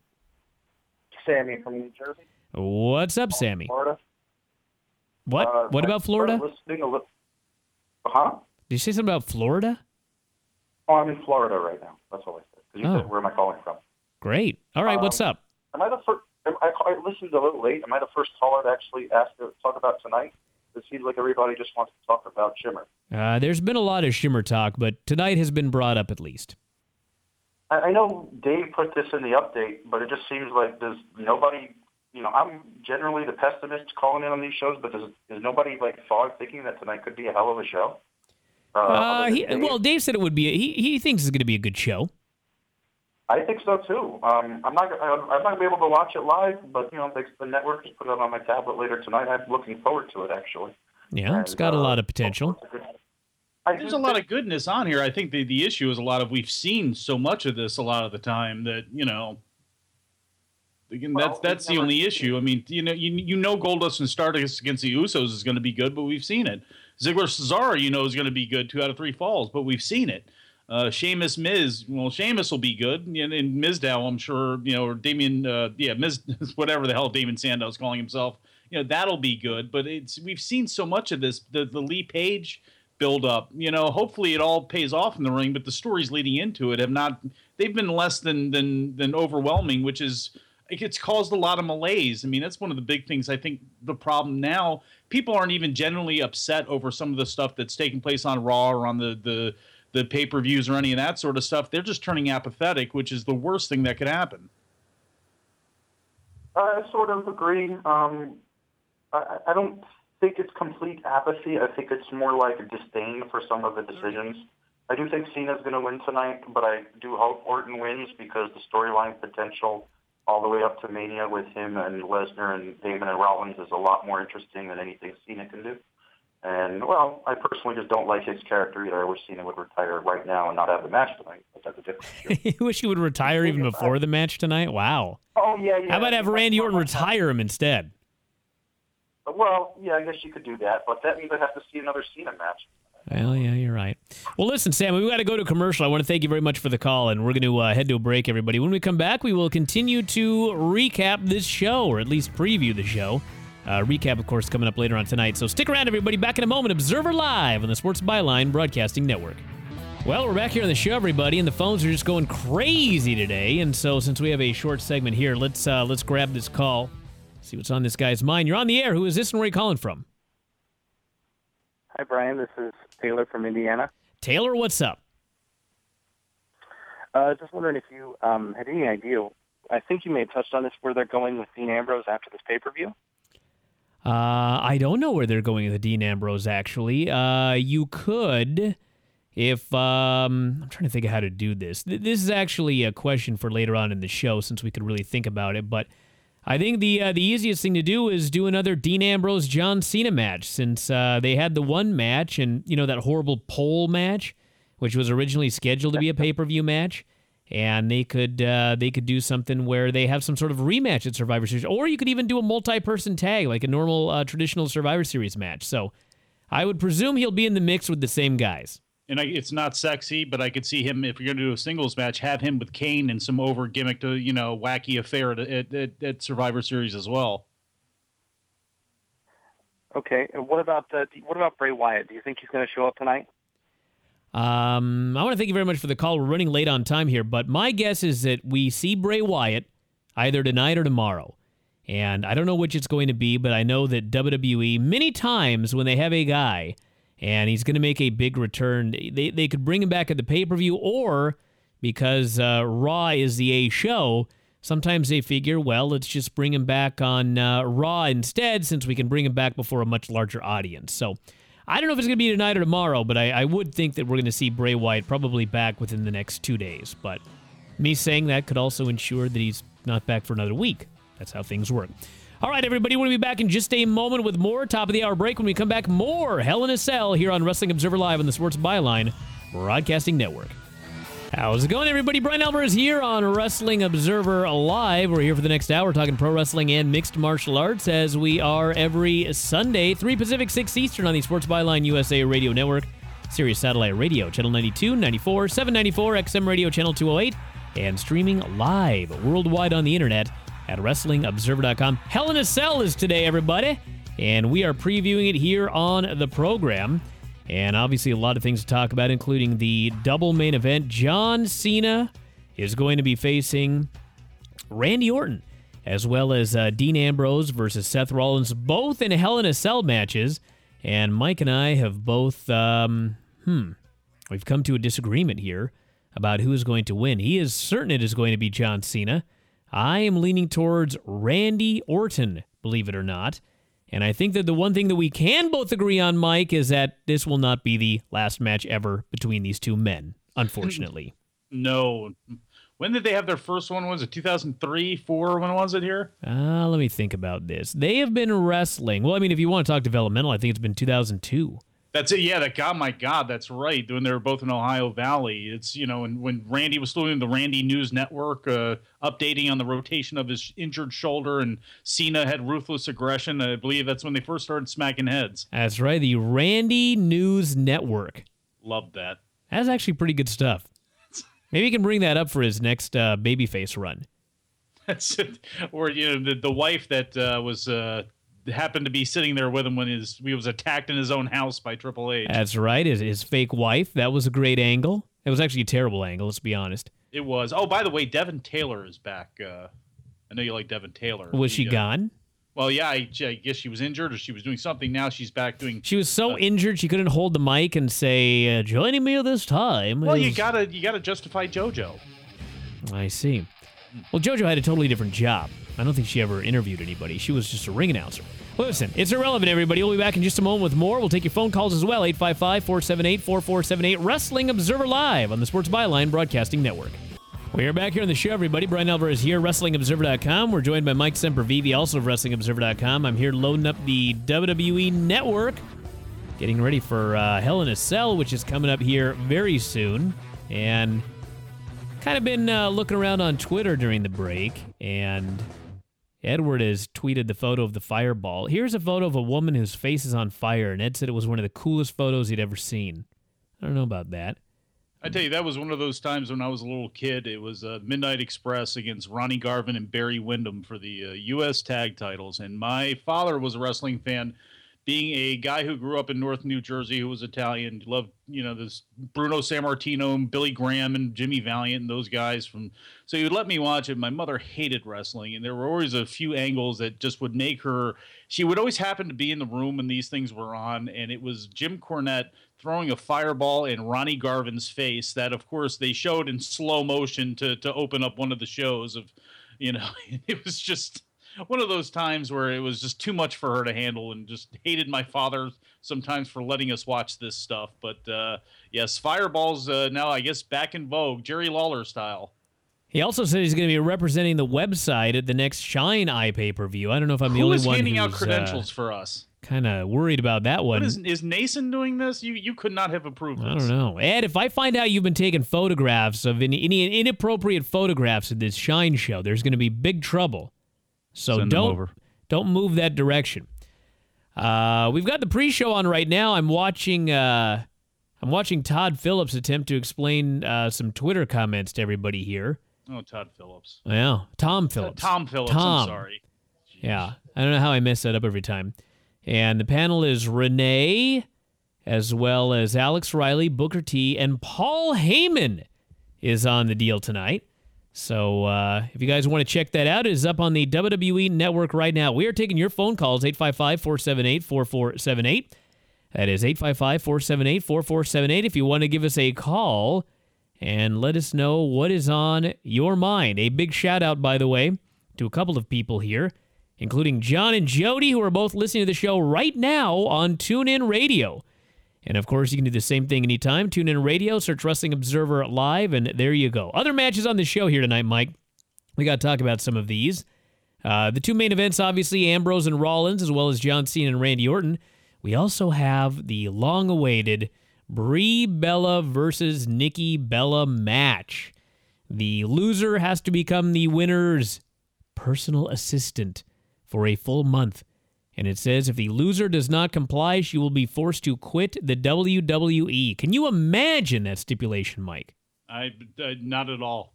Sammy from New Jersey. What's up, Sammy? Florida. What? Uh, what about Florida? Listening a li- huh? Did you say something about Florida? Oh, I'm in Florida right now. That's all I said. 'Cause you Oh. said, where am I calling from? Great. All right, Um, what's up? Am I the first? Am I, I listened a little late. Am I the first caller to actually ask to talk about tonight? It seems like everybody just wants to talk about Shimmer. Uh, there's been a lot of Shimmer talk, but tonight has been brought up at least. I, I know Dave put this in the update, but it just seems like there's nobody. You know, I'm generally the pessimist calling in on these shows, but there's, there's nobody like thought thinking that tonight could be a hell of a show. Uh, uh, he, Dave. Well, Dave said it would be. A, he he thinks it's going to be a good show. I think so too. Um, I'm not. I'm not going to be able to watch it live, but you know, the, the network just put it on my tablet later tonight. I'm looking forward to it actually. Yeah, and, it's got uh, a lot of potential. There's a lot of goodness on here. I think the the issue is a lot of we've seen so much of this a lot of the time that you know. Again, that's well, that's the only issue. I mean, you know, you you know, Goldust and Stardust against the Usos is going to be good, but we've seen it. Ziggler Cesaro, you know, is going to be good. Two out of three falls, but we've seen it. Uh, Sheamus Miz, well, Sheamus will be good, and, and Mizdow, I'm sure, you know, or Damien, uh, yeah, Miz, whatever the hell Damien Sandow's calling himself, you know, that'll be good. But it's we've seen so much of this. The the Lee Page build up, you know, hopefully it all pays off in the ring, but the stories leading into it have not. They've been less than than than overwhelming, which is. It's caused a lot of malaise. I mean, that's one of the big things. I think the problem now, people aren't even generally upset over some of the stuff that's taking place on Raw or on the, the, the pay-per-views or any of that sort of stuff. They're just turning apathetic, which is the worst thing that could happen. I sort of agree. Um, I, I don't think it's complete apathy. I think it's more like a disdain for some of the decisions. I do think Cena's going to win tonight, but I do hope Orton wins because the storyline potential all the way up to Mania with him and Lesnar and Heyman and Rollins is a lot more interesting than anything Cena can do. And, well, I personally just don't like his character either. I wish Cena would retire right now and not have the match tonight, but that's a different issue. You wish he would retire even before the match tonight? Wow. Oh, yeah, yeah. How about have Randy Orton retire him instead? Well, yeah, I guess you could do that, but that means I'd have to see another Cena match. Well, yeah, you're right. Well, listen, Sam, we've got to go to commercial. I want to thank you very much for the call, and we're going to uh, head to a break, everybody. When we come back, we will continue to recap this show, or at least preview the show. Uh, recap, of course, coming up later on tonight. So stick around, everybody. Back in a moment. Observer Live on the Sports Byline Broadcasting Network. Well, we're back here on the show, everybody, and the phones are just going crazy today. And so since we have a short segment here, let's uh, let's grab this call, see what's on this guy's mind. You're on the air. Who is this and where are you calling from? Hi, Brian. This is Taylor from Indiana. Taylor, what's up? Uh, just wondering if you um, had any idea. I think you may have touched on this, where they're going with Dean Ambrose after this pay-per-view. Uh, I don't know where they're going with Dean Ambrose, actually. Uh, you could, if... Um, I'm trying to think of how to do this. This is actually a question for later on in the show, since we could really think about it, but... I think the uh, the easiest thing to do is do another Dean Ambrose John Cena match, since uh, they had the one match and, you know, that horrible pole match, which was originally scheduled to be a pay-per-view match, and they could uh, they could do something where they have some sort of rematch at Survivor Series, or you could even do a multi-person tag like a normal uh, traditional Survivor Series match. So I would presume he'll be in the mix with the same guys. And I, it's not sexy, but I could see him, if you're going to do a singles match, have him with Kane and some over gimmick to, you know, wacky affair at, at, at, at Survivor Series as well. Okay, and what about the, what about Bray Wyatt? Do you think he's going to show up tonight? Um, I want to thank you very much for the call. We're running late on time here, but my guess is that we see Bray Wyatt either tonight or tomorrow. And I don't know which it's going to be, but I know that W W E, many times when they have a guy and he's going to make a big return, they, they could bring him back at the pay-per-view, or because uh, Raw is the A show, sometimes they figure, well, let's just bring him back on uh, Raw instead, since we can bring him back before a much larger audience. So I don't know if it's going to be tonight or tomorrow, but I, I would think that we're going to see Bray Wyatt probably back within the next two days. But me saying that could also ensure that he's not back for another week. That's how things work. All right, everybody, we'll be back in just a moment with more top of the hour break. When we come back, more Hell in a Cell here on Wrestling Observer Live on the Sports Byline Broadcasting Network. How's it going, everybody? Brian Alvarez here on Wrestling Observer Live. We're here for the next hour talking pro wrestling and mixed martial arts, as we are every Sunday, three Pacific, six Eastern on the Sports Byline U S A Radio Network, Sirius Satellite Radio, Channel ninety-two, ninety-four, seven ninety-four, X M Radio, Channel two oh eight, and streaming live worldwide on the internet at Wrestling Observer dot com. Hell in a Cell is today, everybody, and we are previewing it here on the program. And obviously a lot of things to talk about, including the double main event. John Cena is going to be facing Randy Orton, as well as uh, Dean Ambrose versus Seth Rollins, both in Hell in a Cell matches. And Mike and I have both, um, hmm, we've come to a disagreement here about who is going to win. He is certain it is going to be John Cena. I am leaning towards Randy Orton, believe it or not. And I think that the one thing that we can both agree on, Mike, is that this will not be the last match ever between these two men, unfortunately. No. When did they have their first one? Was it two thousand three, four? When was it here? Uh, let me think about this. They have been wrestling. Well, I mean, if you want to talk developmental, I think it's been two thousand two. That's it. Yeah, that God, my God, that's right. When they were both in Ohio Valley, it's, you know, and when Randy was still in the Randy News Network, uh, updating on the rotation of his injured shoulder, and Cena had ruthless aggression. I believe that's when they first started smacking heads. That's right, the Randy News Network. Loved that. That's actually pretty good stuff. Maybe he can bring that up for his next uh, babyface run. That's it. Or, you know, the the wife that uh, was. Uh, happened to be sitting there with him when his he was attacked in his own house by Triple H. That's right, his, his fake wife. That was a great angle. It was actually a terrible angle, let's be honest. It was. Oh, by the way, Devin Taylor is back. Uh, I know you like Devin Taylor. Was he, she uh, gone? Well, yeah, I, I guess she was injured or she was doing something. Now she's back doing... She was so uh, injured she couldn't hold the mic and say, uh, joining me this time. Well, is... you gotta you gotta justify JoJo. I see. Well, JoJo had a totally different job. I don't think she ever interviewed anybody. She was just a ring announcer. Listen, it's irrelevant, everybody. We'll be back in just a moment with more. We'll take your phone calls as well. eight five five, four seven eight, four four seven eight. Wrestling Observer Live on the Sports Byline Broadcasting Network. We are back here on the show, everybody. Brian Alvarez here, Wrestling Observer dot com. We're joined by Mike Sempervive, also of Wrestling Observer dot com. I'm here loading up the W W E Network, getting ready for uh, Hell in a Cell, which is coming up here very soon. And kind of been uh, looking around on Twitter during the break, and Edward has tweeted the photo of the fireball. Here's a photo of a woman whose face is on fire, and Ed said it was one of the coolest photos he'd ever seen. I don't know about that. I tell you, that was one of those times when I was a little kid. It was uh, Midnight Express against Ronnie Garvin and Barry Windham for the uh, U S tag titles. And my father was a wrestling fan. Being a guy who grew up in North New Jersey, who was Italian, loved, you know, this Bruno Sammartino and Billy Graham and Jimmy Valiant and those guys from. So he would let me watch it. My mother hated wrestling, and there were always a few angles that just would make her. She would always happen to be in the room when these things were on, and it was Jim Cornette throwing a fireball in Ronnie Garvin's face. That, of course, they showed in slow motion to to open up one of the shows. Of, you know, it was just one of those times where it was just too much for her to handle, and just hated my father sometimes for letting us watch this stuff. But uh, yes, fireballs uh, now, I guess, back in vogue, Jerry Lawler style. He also said he's going to be representing the website at the next Shine Eye pay-per-view. I don't know if I'm the Who only is one handing who's out credentials uh, for us. Kind of worried about that one. What is, is Nason doing this? You you could not have approved this. I don't know. Ed, if I find out you've been taking photographs of any, any inappropriate photographs at this Shine show, there's going to be big trouble. So Send them don't over. don't move that direction. Uh, we've got the pre-show on right now. I'm watching. Uh, I'm watching Todd Phillips attempt to explain uh, some Twitter comments to everybody here. Oh, Todd Phillips. Yeah, Tom Phillips. Uh, Tom Phillips. Tom. I'm sorry. Jeez. Yeah, I don't know how I mess that up every time. And the panel is Renee, as well as Alex Riley, Booker T, and Paul Heyman is on the deal tonight. So uh, if you guys want to check that out, it is up on the W W E Network right now. We are taking your phone calls, eight five five, four seven eight, four four seven eight. That is eight five five, four seven eight, four four seven eight if you want to give us a call and let us know what is on your mind. A big shout out, by the way, to a couple of people here, including John and Jody, who are both listening to the show right now on TuneIn Radio. And, of course, you can do the same thing anytime. TuneIn Radio, search Wrestling Observer Live, and there you go. Other matches on the show here tonight, Mike. We got to talk about some of these. Uh, the two main events, obviously, Ambrose and Rollins, as well as John Cena and Randy Orton. We also have the long-awaited Brie Bella versus Nikki Bella match. The loser has to become the winner's personal assistant for a full month. And it says if the loser does not comply, she will be forced to quit the W W E. Can you imagine that stipulation, Mike? I uh, not at all.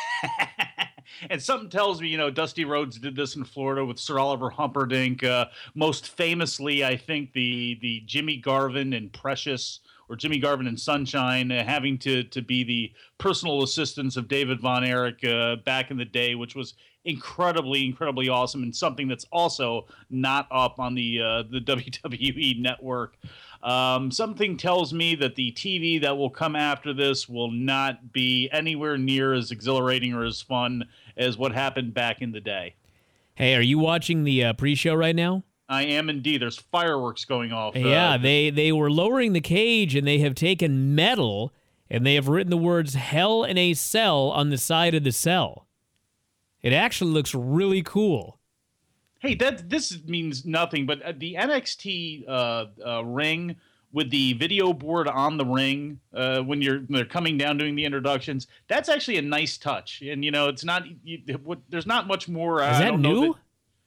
And something tells me, you know, Dusty Rhodes did this in Florida with Sir Oliver Humperdinck. Uh, most famously, I think the the Jimmy Garvin and Precious or Jimmy Garvin and Sunshine uh, having to to be the personal assistants of David Von Erich uh, back in the day, which was incredibly, incredibly awesome, and something that's also not up on the uh, the W W E network. Um, something tells me that the T V that will come after this will not be anywhere near as exhilarating or as fun as what happened back in the day. Hey, are you watching the uh, pre-show right now? I am indeed. There's fireworks going off. Yeah, uh, they, they were lowering the cage, and they have taken metal, and they have written the words Hell in a Cell on the side of the cell. It actually looks really cool. Hey, that this means nothing, but the N X T uh, uh, ring with the video board on the ring uh, when you're when they're coming down doing the introductions, that's actually a nice touch. And you know, it's not you, what, there's not much more. Uh, Is that I don't know new? That,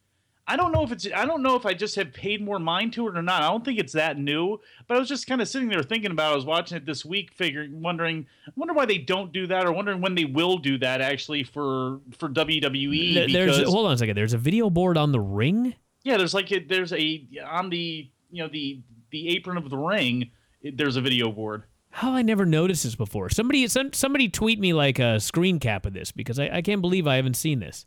I don't know if it's. I don't know if I just have paid more mind to it or not. I don't think it's that new. But I was just kind of sitting there thinking about it. I was watching it this week, figuring, wondering, I wonder why they don't do that, or wondering when they will do that actually for for W W E. There- There's because, hold on a second. There's a video board on the ring. yeah, there's like a, there's a on the you know the the apron of the ring. It, there's a video board. How I never noticed this before. Somebody some, somebody tweet me like a screen cap of this because I, I can't believe I haven't seen this.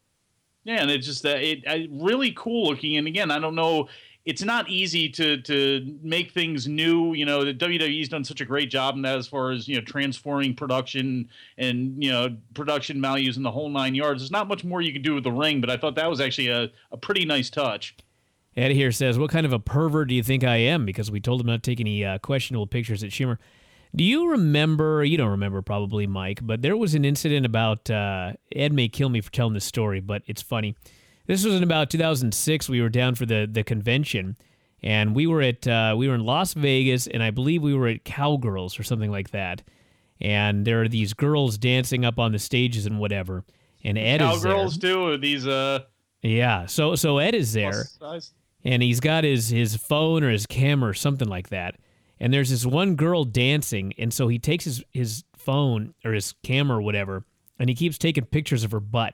Yeah, and it's just uh, it uh, really cool looking. And again, I don't know. It's not easy to to make things new. You know, the W W E's done such a great job in that as far as, you know, transforming production and, you know, production values in the whole nine yards. There's not much more you can do with the ring, but I thought that was actually a, a pretty nice touch. Ed here says, what kind of a pervert do you think I am? Because we told him not to take any uh, questionable pictures at Shimmer. Do you remember, you don't remember probably, Mike, but there was an incident about, uh, Ed may kill me for telling this story, but it's funny. This was in about two thousand six. We were down for the, the convention, and we were at uh, we were in Las Vegas, and I believe we were at Cowgirls or something like that. And there are these girls dancing up on the stages and whatever. And Ed is there. Cowgirls too. These uh. Yeah. So so Ed is there, and he's got his his phone or his camera or something like that. And there's this one girl dancing, and so he takes his his phone or his camera or whatever, and he keeps taking pictures of her butt.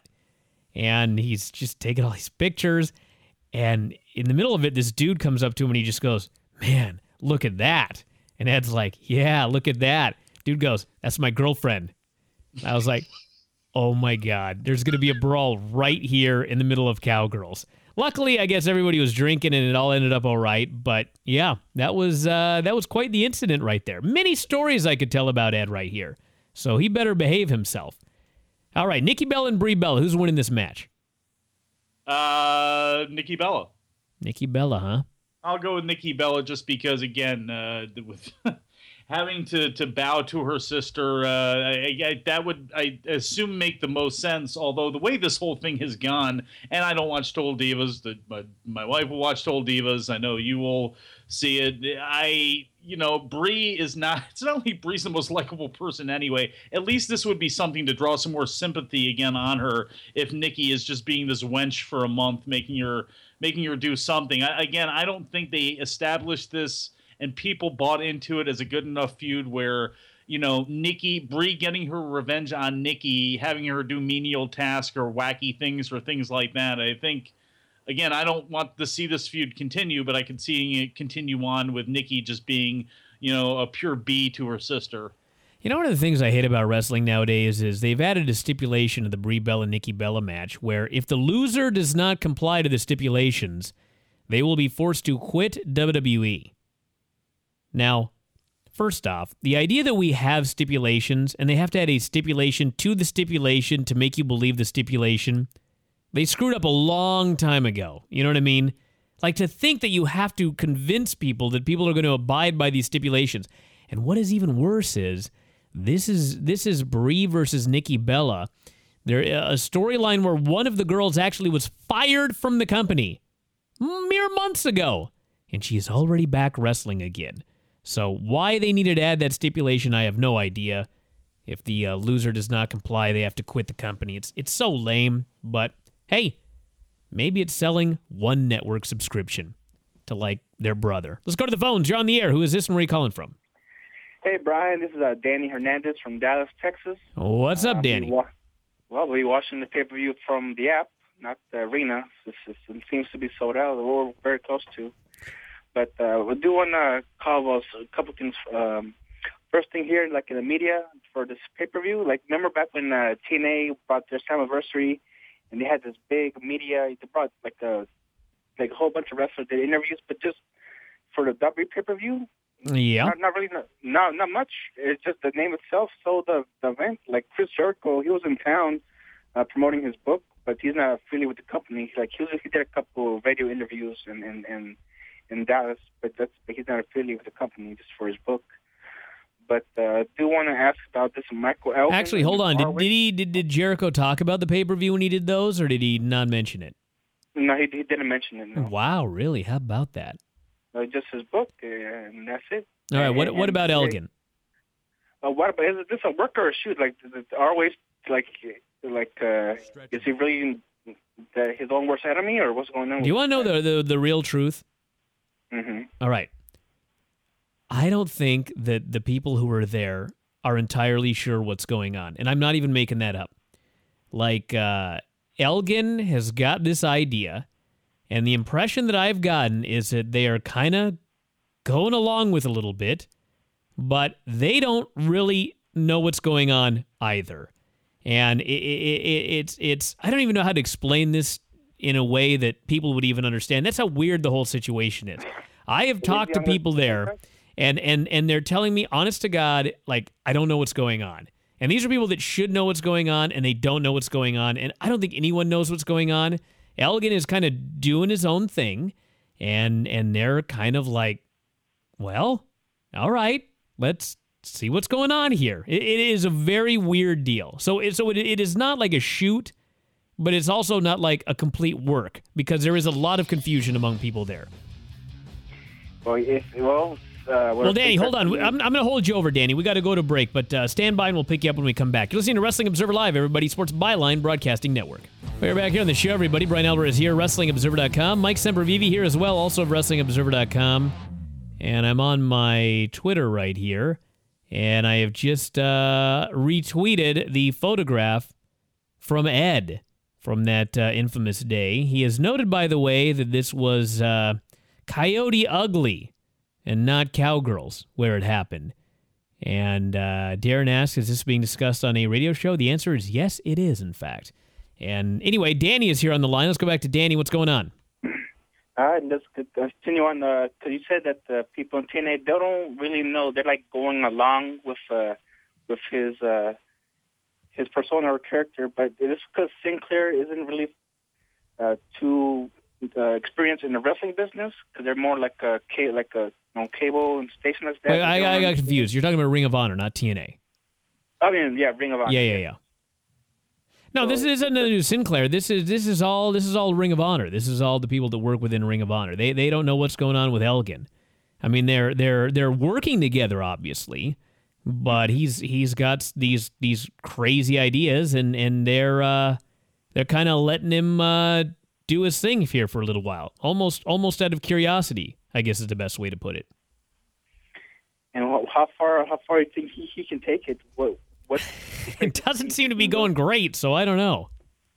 And he's just taking all these pictures. And in the middle of it, this dude comes up to him and he just goes, man, look at that. And Ed's like, yeah, look at that. Dude goes, that's my girlfriend. I was like, oh my God, there's going to be a brawl right here in the middle of Cowgirls. Luckily, I guess everybody was drinking and it all ended up all right. But yeah, that was uh, that was quite the incident right there. Many stories I could tell about Ed right here. So he better behave himself. All right, Nikki Bella and Brie Bella. Who's winning this match? Uh, Nikki Bella. Nikki Bella, huh? I'll go with Nikki Bella just because, again, uh, with having to, to bow to her sister, uh, I, I, that would, I assume, make the most sense. Although the way this whole thing has gone, and I don't watch Total Divas, the, my, my wife will watch Total Divas. I know you will see it. I, you know, Brie is not, it's not only Brie's the most likable person anyway. At least this would be something to draw some more sympathy again on her if Nikki is just being this wench for a month, making her, making her do something. I, again, I don't think they established this and people bought into it as a good enough feud where, you know, Nikki, Brie getting her revenge on Nikki, having her do menial tasks or wacky things or things like that. I think, again, I don't want to see this feud continue, but I can see it continue on with Nikki just being, you know, a pure B to her sister. You know, one of the things I hate about wrestling nowadays is they've added a stipulation to the Brie Bella Nikki Bella match where if the loser does not comply to the stipulations, they will be forced to quit W W E. Now, first off, the idea that we have stipulations and they have to add a stipulation to the stipulation to make you believe the stipulation, they screwed up a long time ago. You know what I mean? Like, to think that you have to convince people that people are going to abide by these stipulations. And what is even worse is, this is this is Brie versus Nikki Bella. There a storyline where one of the girls actually was fired from the company mere months ago, and she is already back wrestling again. So why they needed to add that stipulation, I have no idea. If the uh, loser does not comply, they have to quit the company. It's it's so lame, but hey, maybe it's selling one network subscription to, like, their brother. Let's go to the phones. You're on the air. Who is this and where are you calling from? Hey, Brian. This is uh, Danny Hernandez from Dallas, Texas. What's up, uh, Danny? We wa- well, we're watching the pay-per-view from the app, not the arena. It's, it's, it seems to be sold out. We're very close to. but uh, we do want to call us a couple things. Um, first thing here, like in the media for this pay-per-view, like remember back when uh, T N A brought their anniversary, and they had this big media. They brought like a like a whole bunch of wrestlers did interviews, but just for the W pay-per-view, yeah, not, not really, not, not not much. It's just the name itself sold the, the event. Like Chris Jericho, he was in town uh, promoting his book, but he's not affiliated with the company. Like he was, he did a couple of radio interviews and and and in Dallas, but that's but he's not affiliated with the company just for his book. But uh, I do want to ask about this Michael Elgin. Actually, hold on. Did, did he did, did Jericho talk about the pay-per-view when he did those, or did he not mention it? No, he, he didn't mention it. No. Wow, really? How about that? Uh, just his book, uh, and that's it. All right. What and, what about Elgin? Uh, what about is this a work or a shoot? Like, is it always like like uh, is he really the, his own worst enemy, or what's going on? Do you want to know the, the the real truth? Mm-hmm. All right. I don't think that the people who are there are entirely sure what's going on, and I'm not even making that up. Like uh, Elgin has got this idea, and the impression that I've gotten is that they are kind of going along with a little bit, but they don't really know what's going on either. And it, it, it, it's it's I don't even know how to explain this in a way that people would even understand. That's how weird the whole situation is. I have talked to people there, and and and they're telling me, honest to God, like, I don't know what's going on. And these are people that should know what's going on, and they don't know what's going on. And I don't think anyone knows what's going on. Elgin is kind of doing his own thing, and and they're kind of like, well, all right, let's see what's going on here. It, it is a very weird deal. So it, so it, it is not like a shoot, but it's also not like a complete work, because there is a lot of confusion among people there. Well, if well. Uh, well, Danny, hold on. I'm, I'm going to hold you over, Danny. We got to go to break, but uh, stand by and we'll pick you up when we come back. You're listening to Wrestling Observer Live, everybody. Sports Byline Broadcasting Network. We're back here on the show, everybody. Brian Alvarez here, Wrestling Observer dot com. Mike Sempervive here as well, also of Wrestling Observer dot com. And I'm on my Twitter right here, and I have just uh, retweeted the photograph from Ed from that uh, infamous day. He has noted, by the way, that this was uh, Coyote Ugly and not Cowgirls, where it happened. And uh, Darren asks, is this being discussed on a radio show? The answer is yes, it is, in fact. And anyway, Danny is here on the line. Let's go back to Danny. What's going on? All right, let's continue on. Because uh, you said that the people in T N A, they don't really know. They're like going along with uh, with his uh, his persona or character. But it is because Sinclair isn't really uh, too uh, experienced in the wrestling business. Because they're more like a like a on cable and station like that. Wait, I, I got confused. You're talking about Ring of Honor, not T N A. I mean, yeah, Ring of Honor. Yeah, yeah, yeah. No, so, this isn't a new Sinclair. This is this is all this is all Ring of Honor. This is all the people that work within Ring of Honor. They they don't know what's going on with Elgin. I mean, they're they're they're working together, obviously, but he's he's got these these crazy ideas, and and they're uh, they're kind of letting him uh, do his thing here for a little while, almost almost out of curiosity, I guess is the best way to put it. And how far how far do you think he, he can take it? What what? It doesn't seem to be going great, so I don't know.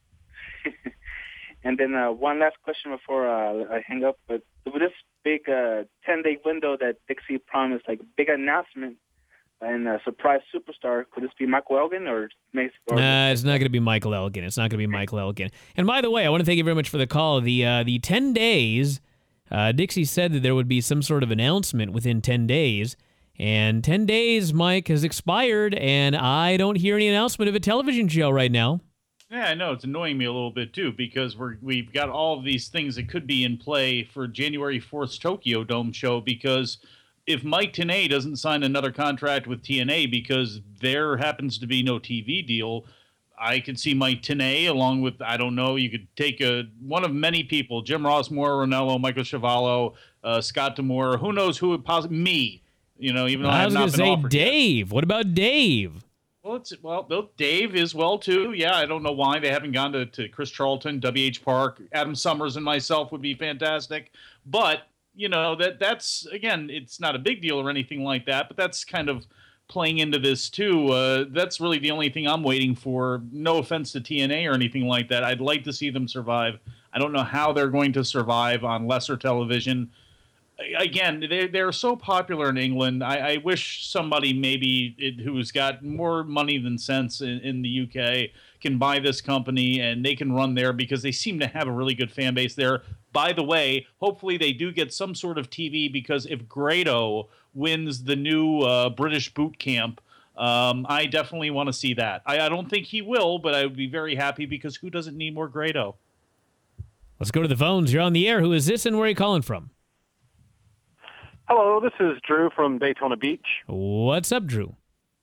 And then uh, one last question before uh, I hang up. But with this big uh, ten-day window that Dixie promised, like big announcement and a surprise superstar, could this be Michael Elgin or Mace? Or nah, it's not going to be Michael Elgin. It's not going to be Michael Elgin. And by the way, I want to thank you very much for the call. The uh, the ten days, uh, Dixie said that there would be some sort of announcement within ten days. And ten days, Mike, has expired, and I don't hear any announcement of a television show right now. Yeah, I know. It's annoying me a little bit, too, because we're, we've got all of these things that could be in play for January fourth's Tokyo Dome show, because if Mike Tenay doesn't sign another contract with T N A because there happens to be no T V deal, I could see Mike Tenay along with, I don't know, you could take a one of many people, Jim Ross, Mauro Ranallo, Michael Chavallo, uh, Scott D'Amore, who knows who would possibly, me. You know, even though I, I was going to say Dave. Yet. What about Dave? Well, it's well, Dave is well too. Yeah, I don't know why they haven't gone to, to Chris Charlton, W H Park, Adam Summers, and myself would be fantastic. But you know that that's again, it's not a big deal or anything like that. But that's kind of playing into this too. Uh, that's really the only thing I'm waiting for. No offense to T N A or anything like that. I'd like to see them survive. I don't know how they're going to survive on lesser television. again, they they're so popular in England. I, I wish somebody maybe it, who's got more money than sense in, in the U K can buy this company and they can run there because they seem to have a really good fan base there. By the way, hopefully they do get some sort of T V because if Grado wins the new uh, British boot camp, um, I definitely want to see that. I, I don't think he will, but I would be very happy because who doesn't need more Grado? Let's go to the phones. You're on the air. Who is this and where are you calling from? Hello, this is Drew from Daytona Beach. What's up, Drew?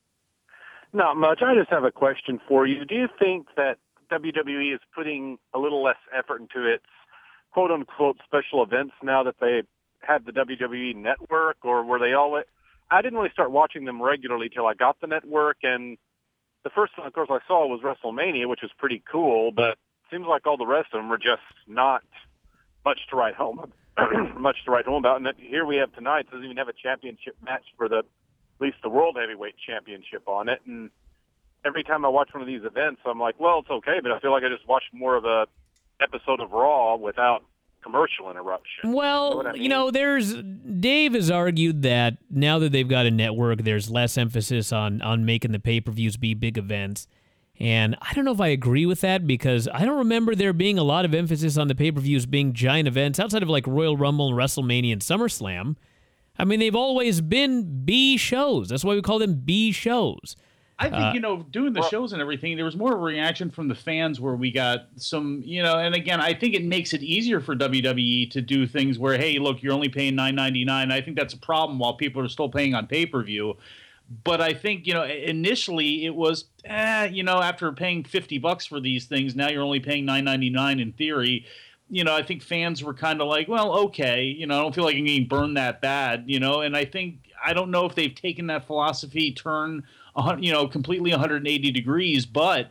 Not much. I just have a question for you. Do you think that W W E is putting a little less effort into its quote-unquote special events now that they have the W W E network, or were they all... I didn't really start watching them regularly till I got the network, and the first one, of course, I saw was WrestleMania, which was pretty cool, but it seems like all the rest of them were just not much to write home much to write home about. And here we have tonight, doesn't even have a championship match for the at least the World Heavyweight Championship on it. And every time I watch one of these events, I'm like, well, it's okay, but I feel like I just watched more of a episode of Raw without commercial interruption. Well, you know, what I mean? you know, there's Dave has argued that now that they've got a network, there's less emphasis on on making the pay-per-views be big events. And I don't know if I agree with that because I don't remember there being a lot of emphasis on the pay-per-views being giant events outside of like Royal Rumble and WrestleMania and SummerSlam. I mean, they've always been B shows. That's why we call them B shows. I think, uh, you know, doing the shows and everything, there was more of a reaction from the fans where we got some, you know, and again, I think it makes it easier for W W E to do things where, hey, look, you're only paying nine ninety-nine. I think that's a problem while people are still paying on pay-per-view. But I think, you know, initially it was, eh, you know, after paying fifty bucks for these things, now you're only paying nine ninety-nine in theory. You know, I think fans were kind of like, well, okay, you know, I don't feel like I'm getting burned that bad, you know, and I think, I don't know if they've taken that philosophy turn, you know, completely one hundred eighty degrees, but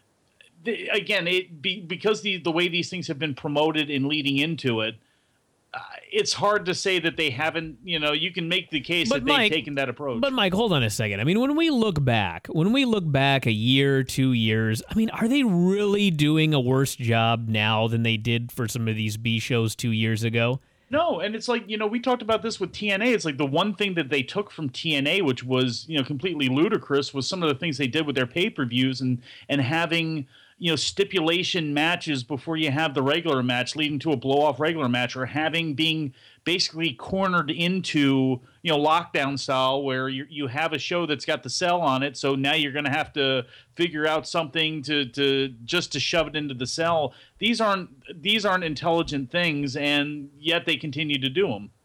the, again, it be, because the, the way these things have been promoted and leading into it, uh, it's hard to say that they haven't, you know, you can make the case But that Mike- they've taken that approach. But Mike, hold on a second. I mean, when we look back, when we look back a year, two years, I mean, are they really doing a worse job now than they did for some of these B shows two years ago? No, and it's like, you know, we talked about this with T N A. It's like the one thing that they took from T N A, which was, you know, completely ludicrous, was some of the things they did with their pay-per-views and and having, you know, stipulation matches before you have the regular match leading to a blow-off regular match, or having being basically cornered into, you know, lockdown style where you you have a show that's got the cell on it, so now you're going to have to figure out something to to just to shove it into the cell. These aren't these aren't intelligent things, and yet they continue to do them.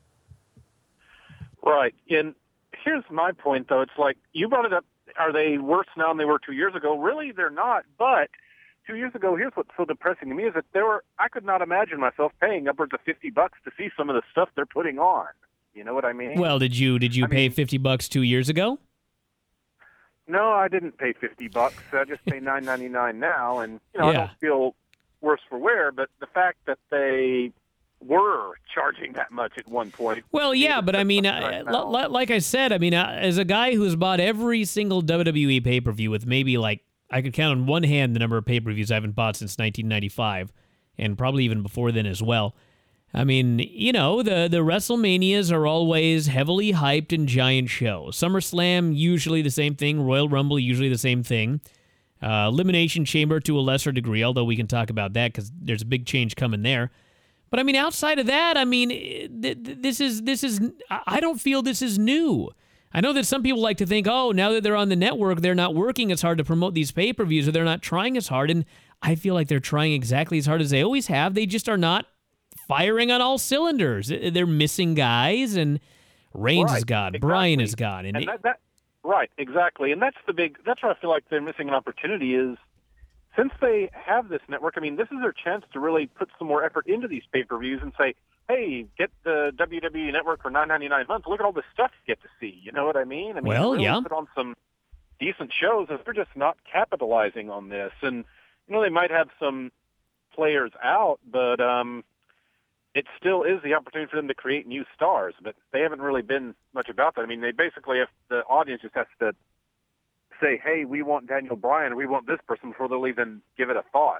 Right. And here's my point, though. It's like you brought it up. Are they worse now than they were two years ago? Really, they're not. But two years ago, here's what's so depressing to me is that there were I could not imagine myself paying upwards of fifty bucks to see some of the stuff they're putting on. You know what I mean? Well, did you did you I pay mean- fifty bucks two years ago? No, I didn't pay fifty bucks. I just pay nine ninety nine now, and you know I Yeah. don't feel worse for wear. But the fact that they were charging that much at one point. Well, yeah, but I mean, uh, l- l- like I said, I mean, uh, as a guy who's bought every single W W E pay-per-view with maybe like, I could count on one hand the number of pay-per-views I haven't bought since nineteen ninety-five, and probably even before then as well. I mean, you know, the, the WrestleManias are always heavily hyped and giant shows. SummerSlam, usually the same thing. Royal Rumble, usually the same thing. Uh, Elimination Chamber to a lesser degree, although we can talk about that because there's a big change coming there. But I mean, outside of that, I mean, th- th- this is this is. I don't feel this is new. I know that some people like to think, oh, now that they're on the network, they're not working as hard to promote these pay-per-views, or they're not trying as hard. And I feel like they're trying exactly as hard as they always have. They just are not firing on all cylinders. They're missing guys, and Reigns Right, is gone, exactly. Bryan is gone, and, And it- that, that, right, exactly. And that's the big, that's where I feel like they're missing an opportunity is since they have this network, I mean, this is their chance to really put some more effort into these pay-per-views and say, hey, get the W W E network for nine ninety-nine a month. Look at all this stuff you get to see. You know what I mean? I mean, Well, really yeah. put on some decent shows and they're just not capitalizing on this. And, you know, they might have some players out, but, um, it still is the opportunity for them to create new stars, but they haven't really been much about that. I mean, they basically, if the audience just has to say, hey, we want Daniel Bryan or we want this person before they'll even give it a thought.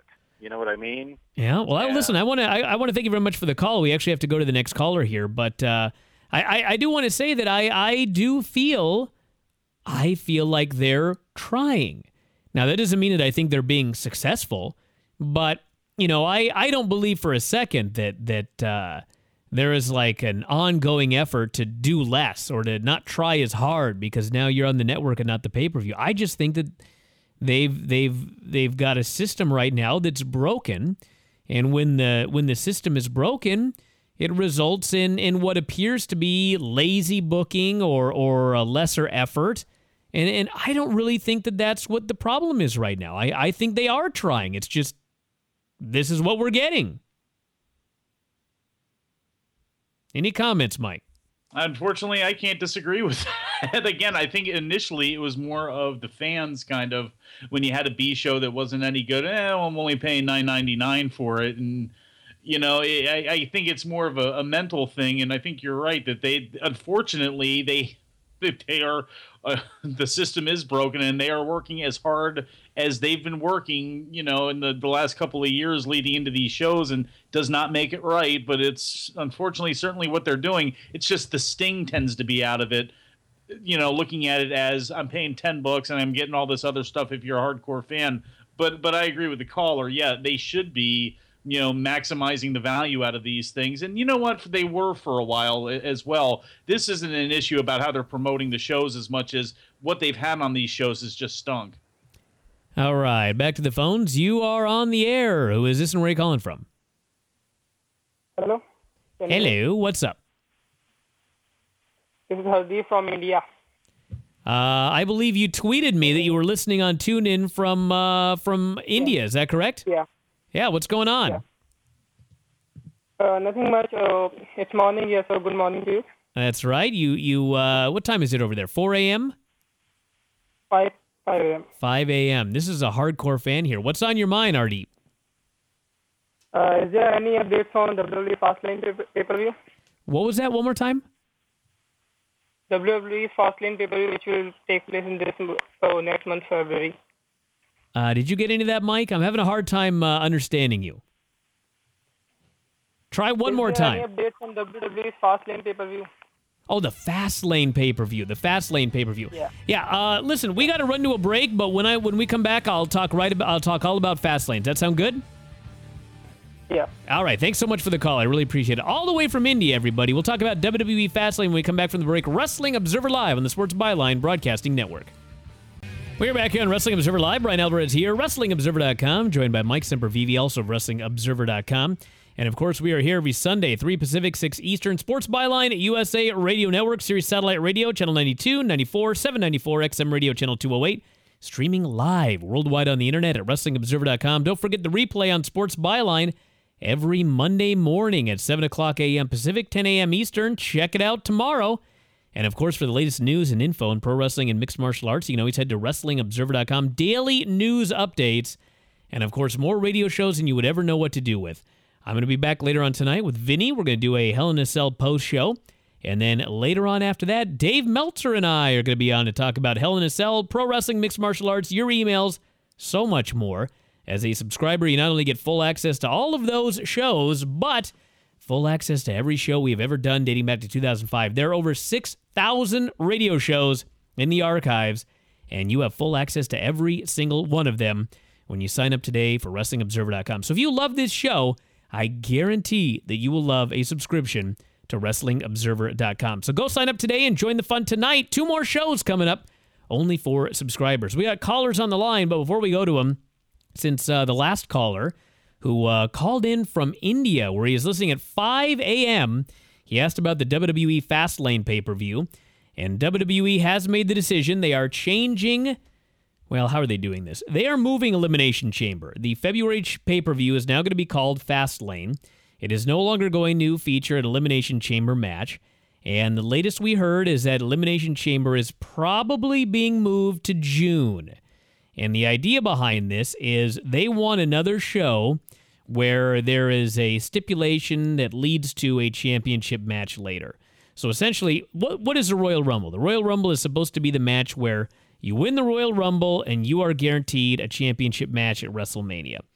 You know what I mean? Yeah. Well, I, listen, I want to I, I want to thank you very much for the call. We actually have to go to the next caller here, but uh, I, I I do want to say that I I do feel I feel like they're trying. Now that doesn't mean that I think they're being successful, but you know I, I don't believe for a second that that uh, there is like an ongoing effort to do less or to not try as hard because now you're on the network and not the pay-per-view. I just think that they've they've they've got a system right now that's broken, and when the when the system is broken, it results in in what appears to be lazy booking or or a lesser effort. And and I don't really think that that's what the problem is right now. I, I think they are trying. It's just this is what we're getting. Any comments, Mike? Unfortunately, I can't disagree with that. Again, I think initially it was more of the fans kind of when you had a B show that wasn't any good. Eh, well, I'm only paying nine ninety-nine for it, and you know, I, I think it's more of a, a mental thing. And I think you're right that they, unfortunately, they they are uh, the system is broken, and they are working as hard as they've been working, you know, in the, the last couple of years leading into these shows, and does not make it right. But it's unfortunately certainly what they're doing. It's just the sting tends to be out of it, you know, looking at it as I'm paying ten bucks and I'm getting all this other stuff if you're a hardcore fan. But but I agree with the caller. Yeah, they should be, you know, maximizing the value out of these things. And you know what? They were for a while as well. This isn't an issue about how they're promoting the shows as much as what they've had on these shows has just stunk. All right, back to the phones. You are on the air. Who is this and where are you calling from? Hello. Hello, what's up? This is Hardeep from India. Uh, I believe you tweeted me that you were listening on TuneIn from uh, from India. Is that correct? Yeah. Yeah, what's going on? Yeah. Uh, nothing much. Uh, it's morning, yes, so good morning to you. That's right. You, you. Uh, what time is it over there? four a.m.? five a.m. five a.m. This is a hardcore fan here. What's on your mind, Ardeep? Uh, is there any updates on W W E Fastlane pay-per-view? What was that? One more time? W W E Fastlane pay-per-view, which will take place in this uh, next month, February. Uh, did you get into that, Mike? I'm having a hard time uh, understanding you. Try one is more there time. Any updates on W W E Fastlane pay-per-view? Oh, the Fastlane pay-per-view. The Fastlane pay-per-view. Yeah. Yeah. Uh, listen, we got to run to a break, but when I when we come back, I'll talk right about I'll talk all about Fastlane. Does that sound good? Yeah. All right. Thanks so much for the call. I really appreciate it. All the way from India, everybody. We'll talk about W W E Fastlane when we come back from the break. Wrestling Observer Live on the Sports Byline Broadcasting Network. We're back here on Wrestling Observer Live. Brian Alvarez here, Wrestling Observer dot com, joined by Mike Sempervive, also of Wrestling Observer dot com. And, of course, we are here every Sunday, three Pacific, six Eastern, Sports Byline at U S A Radio Network, Sirius Satellite Radio, Channel ninety-two, ninety-four, seven ninety-four, X M Radio, Channel two oh eight, streaming live worldwide on the internet at Wrestling Observer dot com. Don't forget the replay on Sports Byline every Monday morning at seven o'clock a.m. Pacific, ten a.m. Eastern. Check it out tomorrow. And, of course, for the latest news and info in pro wrestling and mixed martial arts, you can always head to Wrestling Observer dot com. Daily news updates. And, of course, more radio shows than you would ever know what to do with. I'm going to be back later on tonight with Vinny. We're going to do a Hell in a Cell post show. And then later on after that, Dave Meltzer and I are going to be on to talk about Hell in a Cell, pro wrestling, mixed martial arts, your emails, so much more. As a subscriber, you not only get full access to all of those shows, but full access to every show we've ever done dating back to two thousand five. There are over six thousand radio shows in the archives, and you have full access to every single one of them when you sign up today for Wrestling Observer dot com. So if you love this show, I guarantee that you will love a subscription to Wrestling Observer dot com. So go sign up today and join the fun tonight. Two more shows coming up, only for subscribers. We got callers on the line, but before we go to them, since uh, the last caller who uh, called in from India, where he is listening at five a.m., he asked about the W W E Fastlane pay-per-view, and W W E has made the decision. They are changing... Well, how are they doing this? They are moving Elimination Chamber. The February pay-per-view is now going to be called Fastlane. It is no longer going to feature an Elimination Chamber match. And the latest we heard is that Elimination Chamber is probably being moved to June. And the idea behind this is they want another show where there is a stipulation that leads to a championship match later. So essentially, what what is the Royal Rumble? The Royal Rumble is supposed to be the match where you win the Royal Rumble and you are guaranteed a championship match at WrestleMania.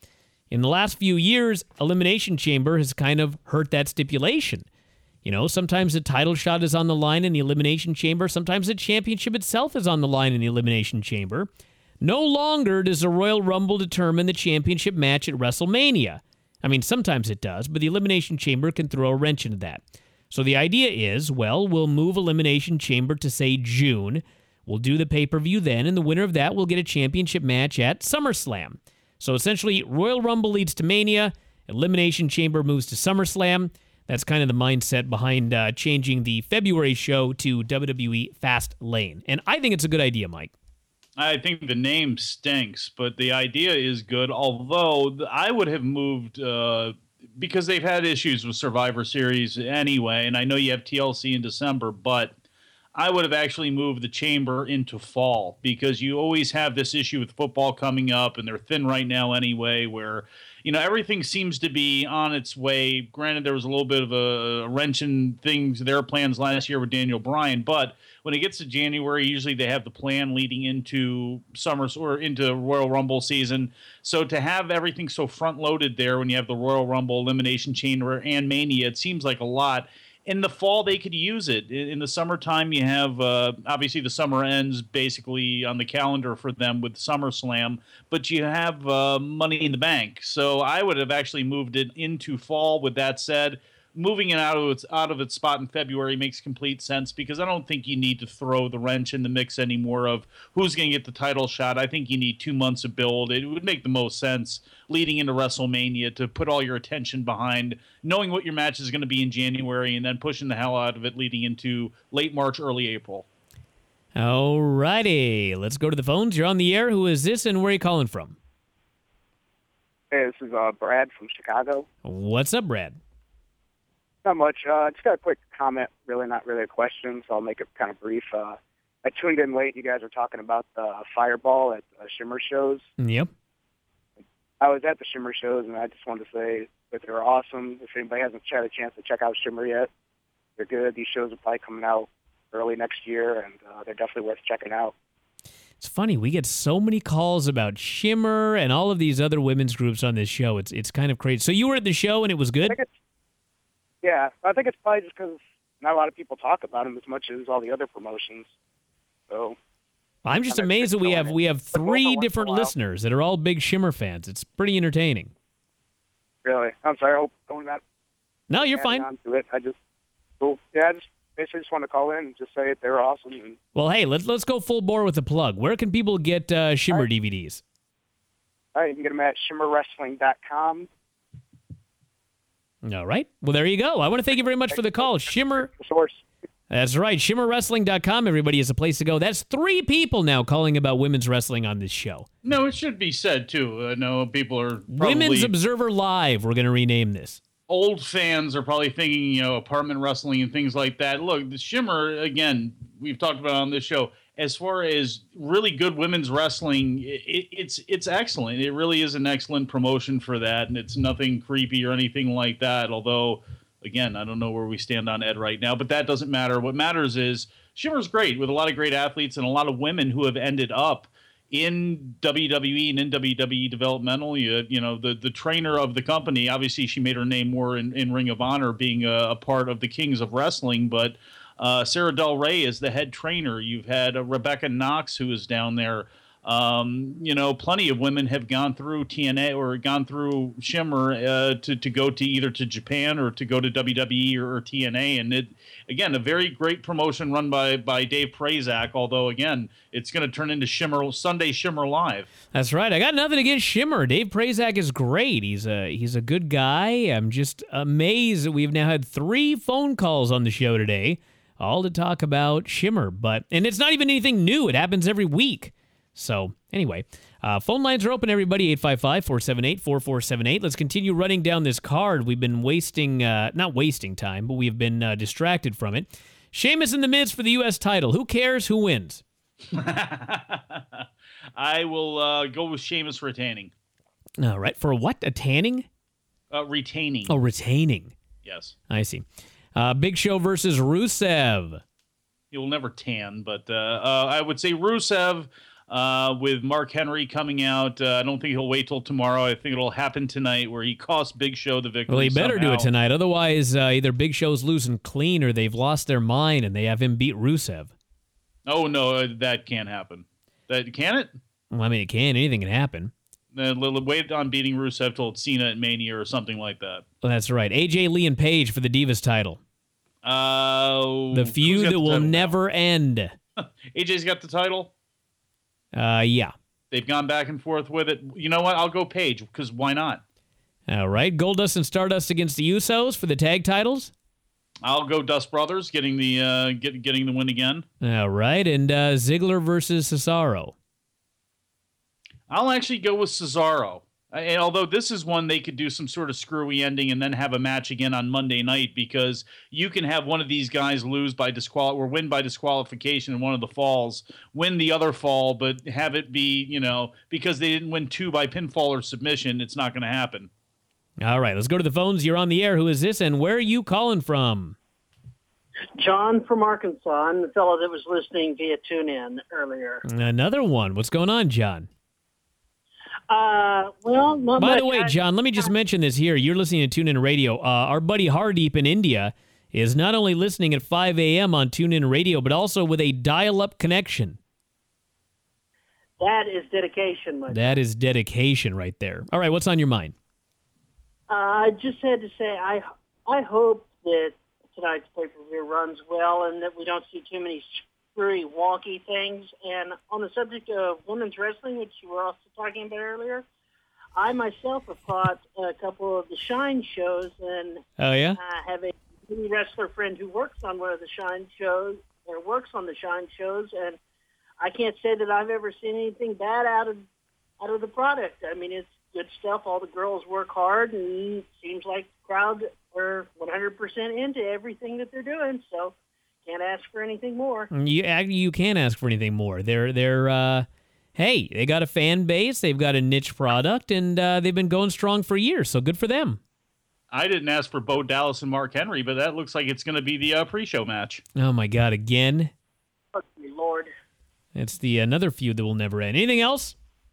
In the last few years, Elimination Chamber has kind of hurt that stipulation. You know, sometimes the title shot is on the line in the Elimination Chamber. Sometimes the championship itself is on the line in the Elimination Chamber. No longer does the Royal Rumble determine the championship match at WrestleMania. I mean, sometimes it does, but the Elimination Chamber can throw a wrench into that. So the idea is, well, we'll move Elimination Chamber to, say, June. We'll do the pay-per-view then, and the winner of that will get a championship match at SummerSlam. So essentially, Royal Rumble leads to Mania, Elimination Chamber moves to SummerSlam. That's kind of the mindset behind uh, changing the February show to W W E Fastlane. And I think it's a good idea, Mike. I think the name stinks, but the idea is good, although I would have moved uh, because they've had issues with Survivor Series anyway, and I know you have T L C in December, but I would have actually moved the Chamber into fall because you always have this issue with football coming up, and they're thin right now anyway, where you know everything seems to be on its way. Granted, there was a little bit of a wrench in things, their plans last year with Daniel Bryan, but when it gets to January, usually they have the plan leading into summer or into Royal Rumble season. So to have everything so front-loaded there when you have the Royal Rumble, Elimination Chamber, and Mania, it seems like a lot. In the fall, they could use it. In the summertime, you have, uh, obviously, the summer ends basically on the calendar for them with SummerSlam, but you have uh, Money in the Bank. So I would have actually moved it into fall. With that said, moving it out of its out of its spot in February makes complete sense because I don't think you need to throw the wrench in the mix anymore of who's going to get the title shot. I think you need two months of build. It would make the most sense leading into WrestleMania to put all your attention behind knowing what your match is going to be in January and then pushing the hell out of it leading into late March, early April. All righty. Let's go to the phones. You're on the air. Who is this and where are you calling from? Hey, this is uh, Brad from Chicago. What's up, Brad? Not much. Uh, just got a quick comment, really not really a question, so I'll make it kind of brief. Uh, I tuned in late. You guys were talking about the Fireball at uh, Shimmer shows. Yep. I was at the Shimmer shows, and I just wanted to say that they were awesome. If anybody hasn't had a chance to check out Shimmer yet, they're good. These shows are probably coming out early next year, and uh, they're definitely worth checking out. It's funny. We get so many calls about Shimmer and all of these other women's groups on this show. It's it's kind of crazy. So you were at the show, and it was good? I think it's, yeah, I think it's probably just because not a lot of people talk about them as much as all the other promotions. So I'm just amazed that we have we have three different listeners that are all big Shimmer fans. It's pretty entertaining. Really? I'm sorry. I hope I'm not. No, you're fine. On to it. I just, cool. Yeah, I just basically just want to call in and just say they were awesome. And, well, hey, let's let's go full bore with the plug. Where can people get uh, Shimmer right. D V Ds? All right, you can get them at shimmer wrestling dot com. All right. Well, there you go. I want to thank you very much for the call. Shimmer. Source. That's right. shimmer wrestling dot com, everybody, is a place to go. That's three people now calling about women's wrestling on this show. No, it should be said, too. I know people are probably... Women's Observer Live, we're going to rename this. Old fans are probably thinking, you know, apartment wrestling and things like that. Look, the Shimmer, again, we've talked about on this show, as far as really good women's wrestling, it, it's it's excellent. It really is an excellent promotion for that, and it's nothing creepy or anything like that, although... Again, I don't know where we stand on Ed right now, but that doesn't matter. What matters is Shimmer's great with a lot of great athletes and a lot of women who have ended up in W W E and in W W E developmental. You, you know, the, the trainer of the company, obviously she made her name more in, in Ring of Honor being a, a part of the Kings of Wrestling, but uh, Sarah Del Rey is the head trainer. You've had uh, Rebecca Knox, who is down there. Um, you know, plenty of women have gone through T N A or gone through Shimmer uh, to to go to either to Japan or to go to W W E or, or T N A, and it again a very great promotion run by by Dave Prazak. Although again, it's going to turn into Shimmer Sunday Shimmer Live. That's right. I got nothing against Shimmer. Dave Prazak is great. He's a he's a good guy. I'm just amazed that we've now had three phone calls on the show today, all to talk about Shimmer. But and it's not even anything new. It happens every week. So, anyway, uh, phone lines are open, everybody, eight five five, four seven eight, four four seven eight. Let's continue running down this card. We've been wasting, uh, not wasting time, but we've been uh, distracted from it. Sheamus in the Miz for the U S title. Who cares? Who wins? I will uh, go with Sheamus retaining. All right. For what? A tanning? Uh, retaining. Oh, retaining. Yes. I see. Uh, Big Show versus Rusev. You'll never tan, but uh, uh, I would say Rusev... uh, with Mark Henry coming out. Uh, I don't think he'll wait till tomorrow. I think it'll happen tonight where he costs Big Show the victory. Well, he better somehow. do it tonight. Otherwise, uh, either Big Show's losing clean or they've lost their mind and they have him beat Rusev. Oh, no, uh, that can't happen. That Can it? Well, I mean, it can. Anything can happen. Then uh, wait on beating Rusev till it's Cena at Mania or something like that. Well, that's right. A J Lee and Paige for the Divas title. Uh, the feud that will never end. A J's got the title? Uh, yeah. They've gone back and forth with it. You know what? I'll go Paige, because why not? All right. Goldust and Stardust against the Usos for the tag titles. I'll go Dust Brothers, getting the uh, get, getting the win again. All right. And uh, Ziggler versus Cesaro. I'll actually go with Cesaro. And although this is one they could do some sort of screwy ending and then have a match again on Monday night, because you can have one of these guys lose by disqual or win by disqualification in one of the falls, win the other fall, but have it be, you know, because they didn't win two by pinfall or submission, it's not going to happen. All right, let's go to the phones. You're on the air. Who is this, and where are you calling from? John from Arkansas. I'm the fellow that was listening via TuneIn earlier. Another one. What's going on, John? Uh, well, not By much. the way, John, let me just mention this here. You're listening to TuneIn Radio. Uh, our buddy Hardeep in India is not only listening at five a.m. on TuneIn Radio, but also with a dial-up connection. That is dedication, my That is dedication right there. All right, what's on your mind? Uh, I just had to say, I I hope that tonight's pay-per-view runs well and that we don't see too many screwy, wonky things. And on the subject of women's wrestling, which you were also talking about earlier, I myself have caught a couple of the Shine shows, and Oh, yeah? I have a wrestler friend who works on one of the Shine shows, or works on the Shine shows, and I can't say that I've ever seen anything bad out of out of the product. I mean, it's good stuff. All the girls work hard, and it seems like the crowd are one hundred percent into everything that they're doing, so can't ask for anything more. You you can't ask for anything more. They're they're uh, hey, they got a fan base, they've got a niche product, and uh, they've been going strong for years. So good for them. I didn't ask for Bo Dallas and Mark Henry, but that looks like it's going to be the uh, pre-show match. Oh my God! Again, Oh, Lord. it's the another feud that will never end. Anything else?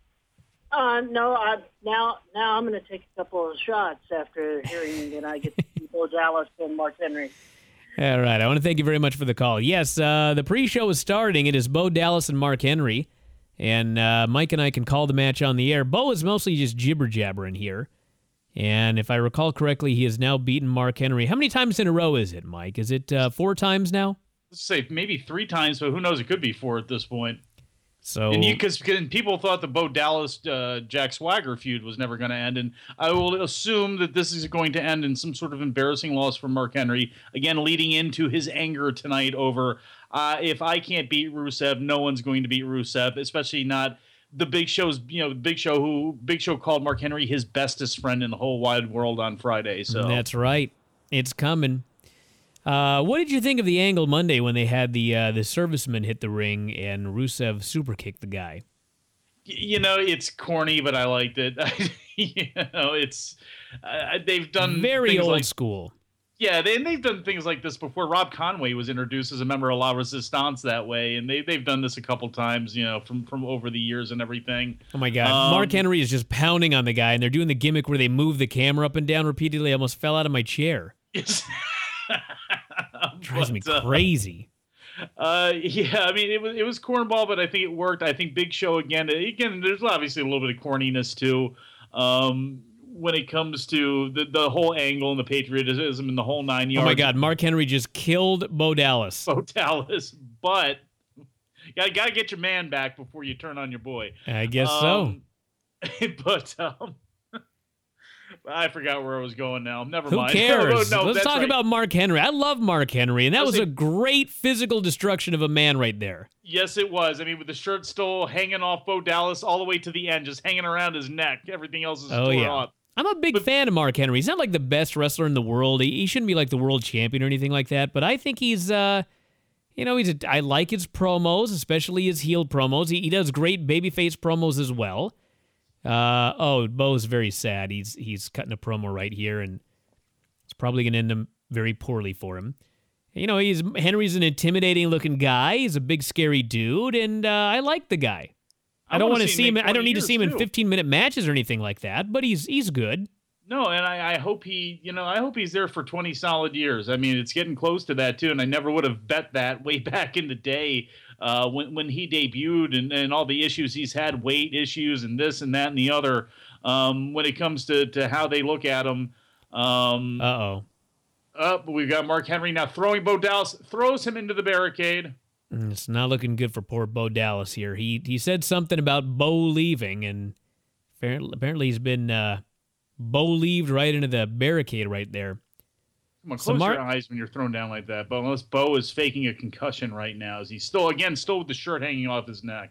Uh, no, I, now now I'm going to take a couple of shots after hearing that I get to see Bo Dallas and Mark Henry. All right. I want to thank you very much for the call. Yes, uh, the pre-show is starting. It is Bo Dallas and Mark Henry. And uh, Mike and I can call the match on the air. Bo is mostly just jibber-jabbering here. And if I recall correctly, he has now beaten Mark Henry. How many times in a row is it, Mike? Is it uh, four times now? Let's say maybe three times, but who knows? It could be four at this point. So, and because people thought the Bo Dallas uh, Jack Swagger feud was never going to end, and I will assume that this is going to end in some sort of embarrassing loss for Mark Henry. Again, leading into his anger tonight over uh, if I can't beat Rusev, no one's going to beat Rusev, especially not the Big Show's. You know, Big Show who Big Show called Mark Henry his bestest friend in the whole wide world on Friday. So that's right, it's coming. Uh, what did you think of the angle Monday when they had the uh, the serviceman hit the ring and Rusev super kicked the guy? You know, it's corny, but I liked it. you know, it's uh, they've done very things old like, school. Yeah, they, they've done things like this before. Rob Conway was introduced as a member of La Resistance that way, and they they've done this a couple times. You know, from from over the years and everything. Oh my God, um, Mark Henry is just pounding on the guy, and they're doing the gimmick where they move the camera up and down repeatedly. I almost fell out of my chair. Drives me But, uh, crazy. Uh, yeah, I mean, it was it was cornball, but I think it worked. I think Big Show again. Again, there's obviously a little bit of corniness too, um, when it comes to the the whole angle and the patriotism and the whole nine yards. Oh my God, Mark Henry just killed Bo Dallas. Bo Dallas, but you gotta, gotta get your man back before you turn on your boy. I guess um, so. But um, I forgot where I was going now. Never Who mind. cares? no, Let's that's talk right. about Mark Henry. I love Mark Henry, and that I was was a great physical destruction of a man right there. Yes, it was. I mean, with the shirt still hanging off Bo Dallas all the way to the end, just hanging around his neck. Everything else is Oh, tore yeah. up. I'm a big fan of Mark Henry. He's not like the best wrestler in the world. He, he shouldn't be like the world champion or anything like that, but I think he's, uh, you know, he's. A, I like his promos, especially his heel promos. He, he does great babyface promos as well. Uh, oh, Bo's very sad. He's he's cutting a promo right here, and it's probably going to end him very poorly for him. You know, he's Henry's an intimidating looking guy. He's a big, scary dude, and uh, I like the guy. I, I don't want to see see him. him I don't need to see him in too. fifteen minute matches or anything like that. But he's he's good. No, and I, I hope he, you know, I hope he's there for twenty solid years. I mean, it's getting close to that too, and I never would have bet that way back in the day uh, when when he debuted and, and all the issues he's had, weight issues and this and that and the other. Um, when it comes to, to how they look at him. Um, uh oh. Up, we've got Mark Henry now throwing Bo Dallas, throws him into the barricade. It's not looking good for poor Bo Dallas here. He he said something about Bo leaving, and apparently he's been. Uh, Bo leaved right into the barricade right there. Come on, So close Mark- your eyes when you're thrown down like that. But unless Bo is faking a concussion right now, as he's still, again, still with the shirt hanging off his neck.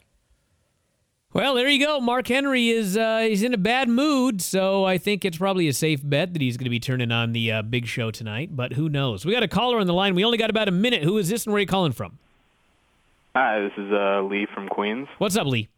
Well, there you go. Mark Henry is uh, he's in a bad mood, so I think it's probably a safe bet that he's going to be turning on the uh, big show tonight. But who knows? We got a caller on the line. We only got about a minute. Who is this, and where are you calling from? Hi, this is uh, Lee from Queens. What's up, Lee?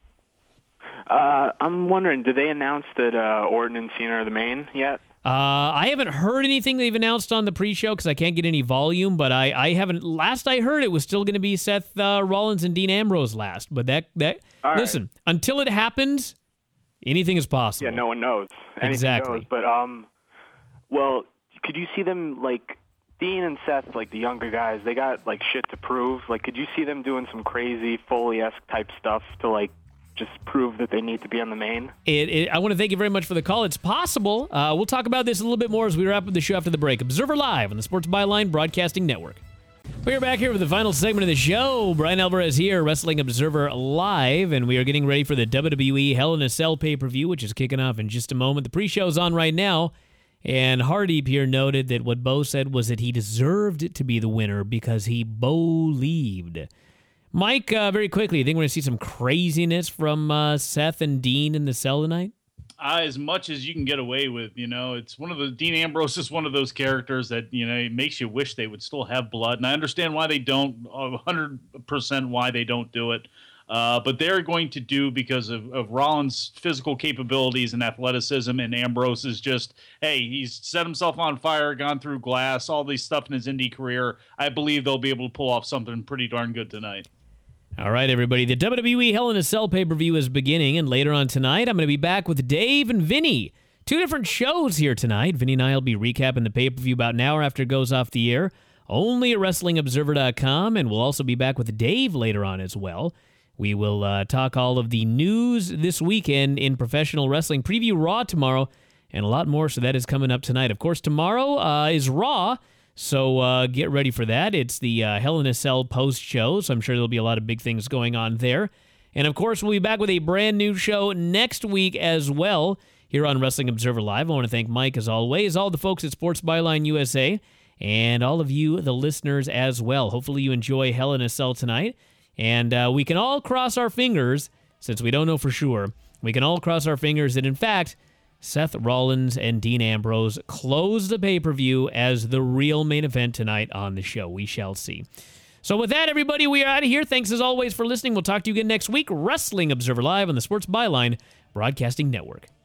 Uh, I'm wondering, did they announce that uh, Orton and Cena are the main yet? Uh, I haven't heard anything they've announced on the pre-show because I can't get any volume. But I, I haven't. Last I heard, it was still going to be Seth uh, Rollins and Dean Ambrose last. But that that All right. listen, until it happens, anything is possible. Yeah, no one knows. Anything Exactly. goes. But um, well, could you see them like Dean and Seth, like the younger guys? They got like shit to prove. Like, could you see them doing some crazy Foley-esque type stuff to like just prove that they need to be on the main? It, it, I want to thank you very much for the call. It's possible. Uh, we'll talk about this a little bit more as we wrap up the show after the break. Observer Live on the Sports Byline Broadcasting Network. We're back here with the final segment of the show. Brian Alvarez here, Wrestling Observer Live, and we are getting ready for the W W E Hell in a Cell pay-per-view, which is kicking off in just a moment. The pre-show's on right now, and Hardeep here noted that what Bo said was that he deserved to be the winner because he believed. Mike, uh, very quickly, you think we're going to see some craziness from uh, Seth and Dean in the cell tonight? Uh, as much as you can get away with, you know, it's one of the Dean Ambrose is one of those characters that, you know, it makes you wish they would still have blood. And I understand why they don't, one hundred percent why they don't do it. Uh, but they're going to do because of, of Rollins' physical capabilities and athleticism, and Ambrose is just, hey, he's set himself on fire, gone through glass, all these stuff in his indie career. I believe they'll be able to pull off something pretty darn good tonight. All right, everybody. The W W E Hell in a Cell pay-per-view is beginning, and later on tonight, I'm going to be back with Dave and Vinny. Two different shows here tonight. Vinny and I will be recapping the pay-per-view about an hour after it goes off the air, only at Wrestling Observer dot com, and we'll also be back with Dave later on as well. We will uh, talk all of the news this weekend in professional wrestling, preview Raw tomorrow, and a lot more, so that is coming up tonight. Of course, tomorrow uh, is Raw, so uh, get ready for that. It's the uh, Hell in a Cell post-show, so I'm sure there'll be a lot of big things going on there. And, of course, we'll be back with a brand new show next week as well here on Wrestling Observer Live. I want to thank Mike, as always, all the folks at Sports Byline U S A, and all of you, the listeners, as well. Hopefully you enjoy Hell in a Cell tonight. And uh, we can all cross our fingers, since we don't know for sure, we can all cross our fingers that, in fact, Seth Rollins and Dean Ambrose close the pay-per-view as the real main event tonight on the show. We shall see. So with that, everybody, we are out of here. Thanks, as always, for listening. We'll talk to you again next week. Wrestling Observer Live on the Sports Byline Broadcasting Network.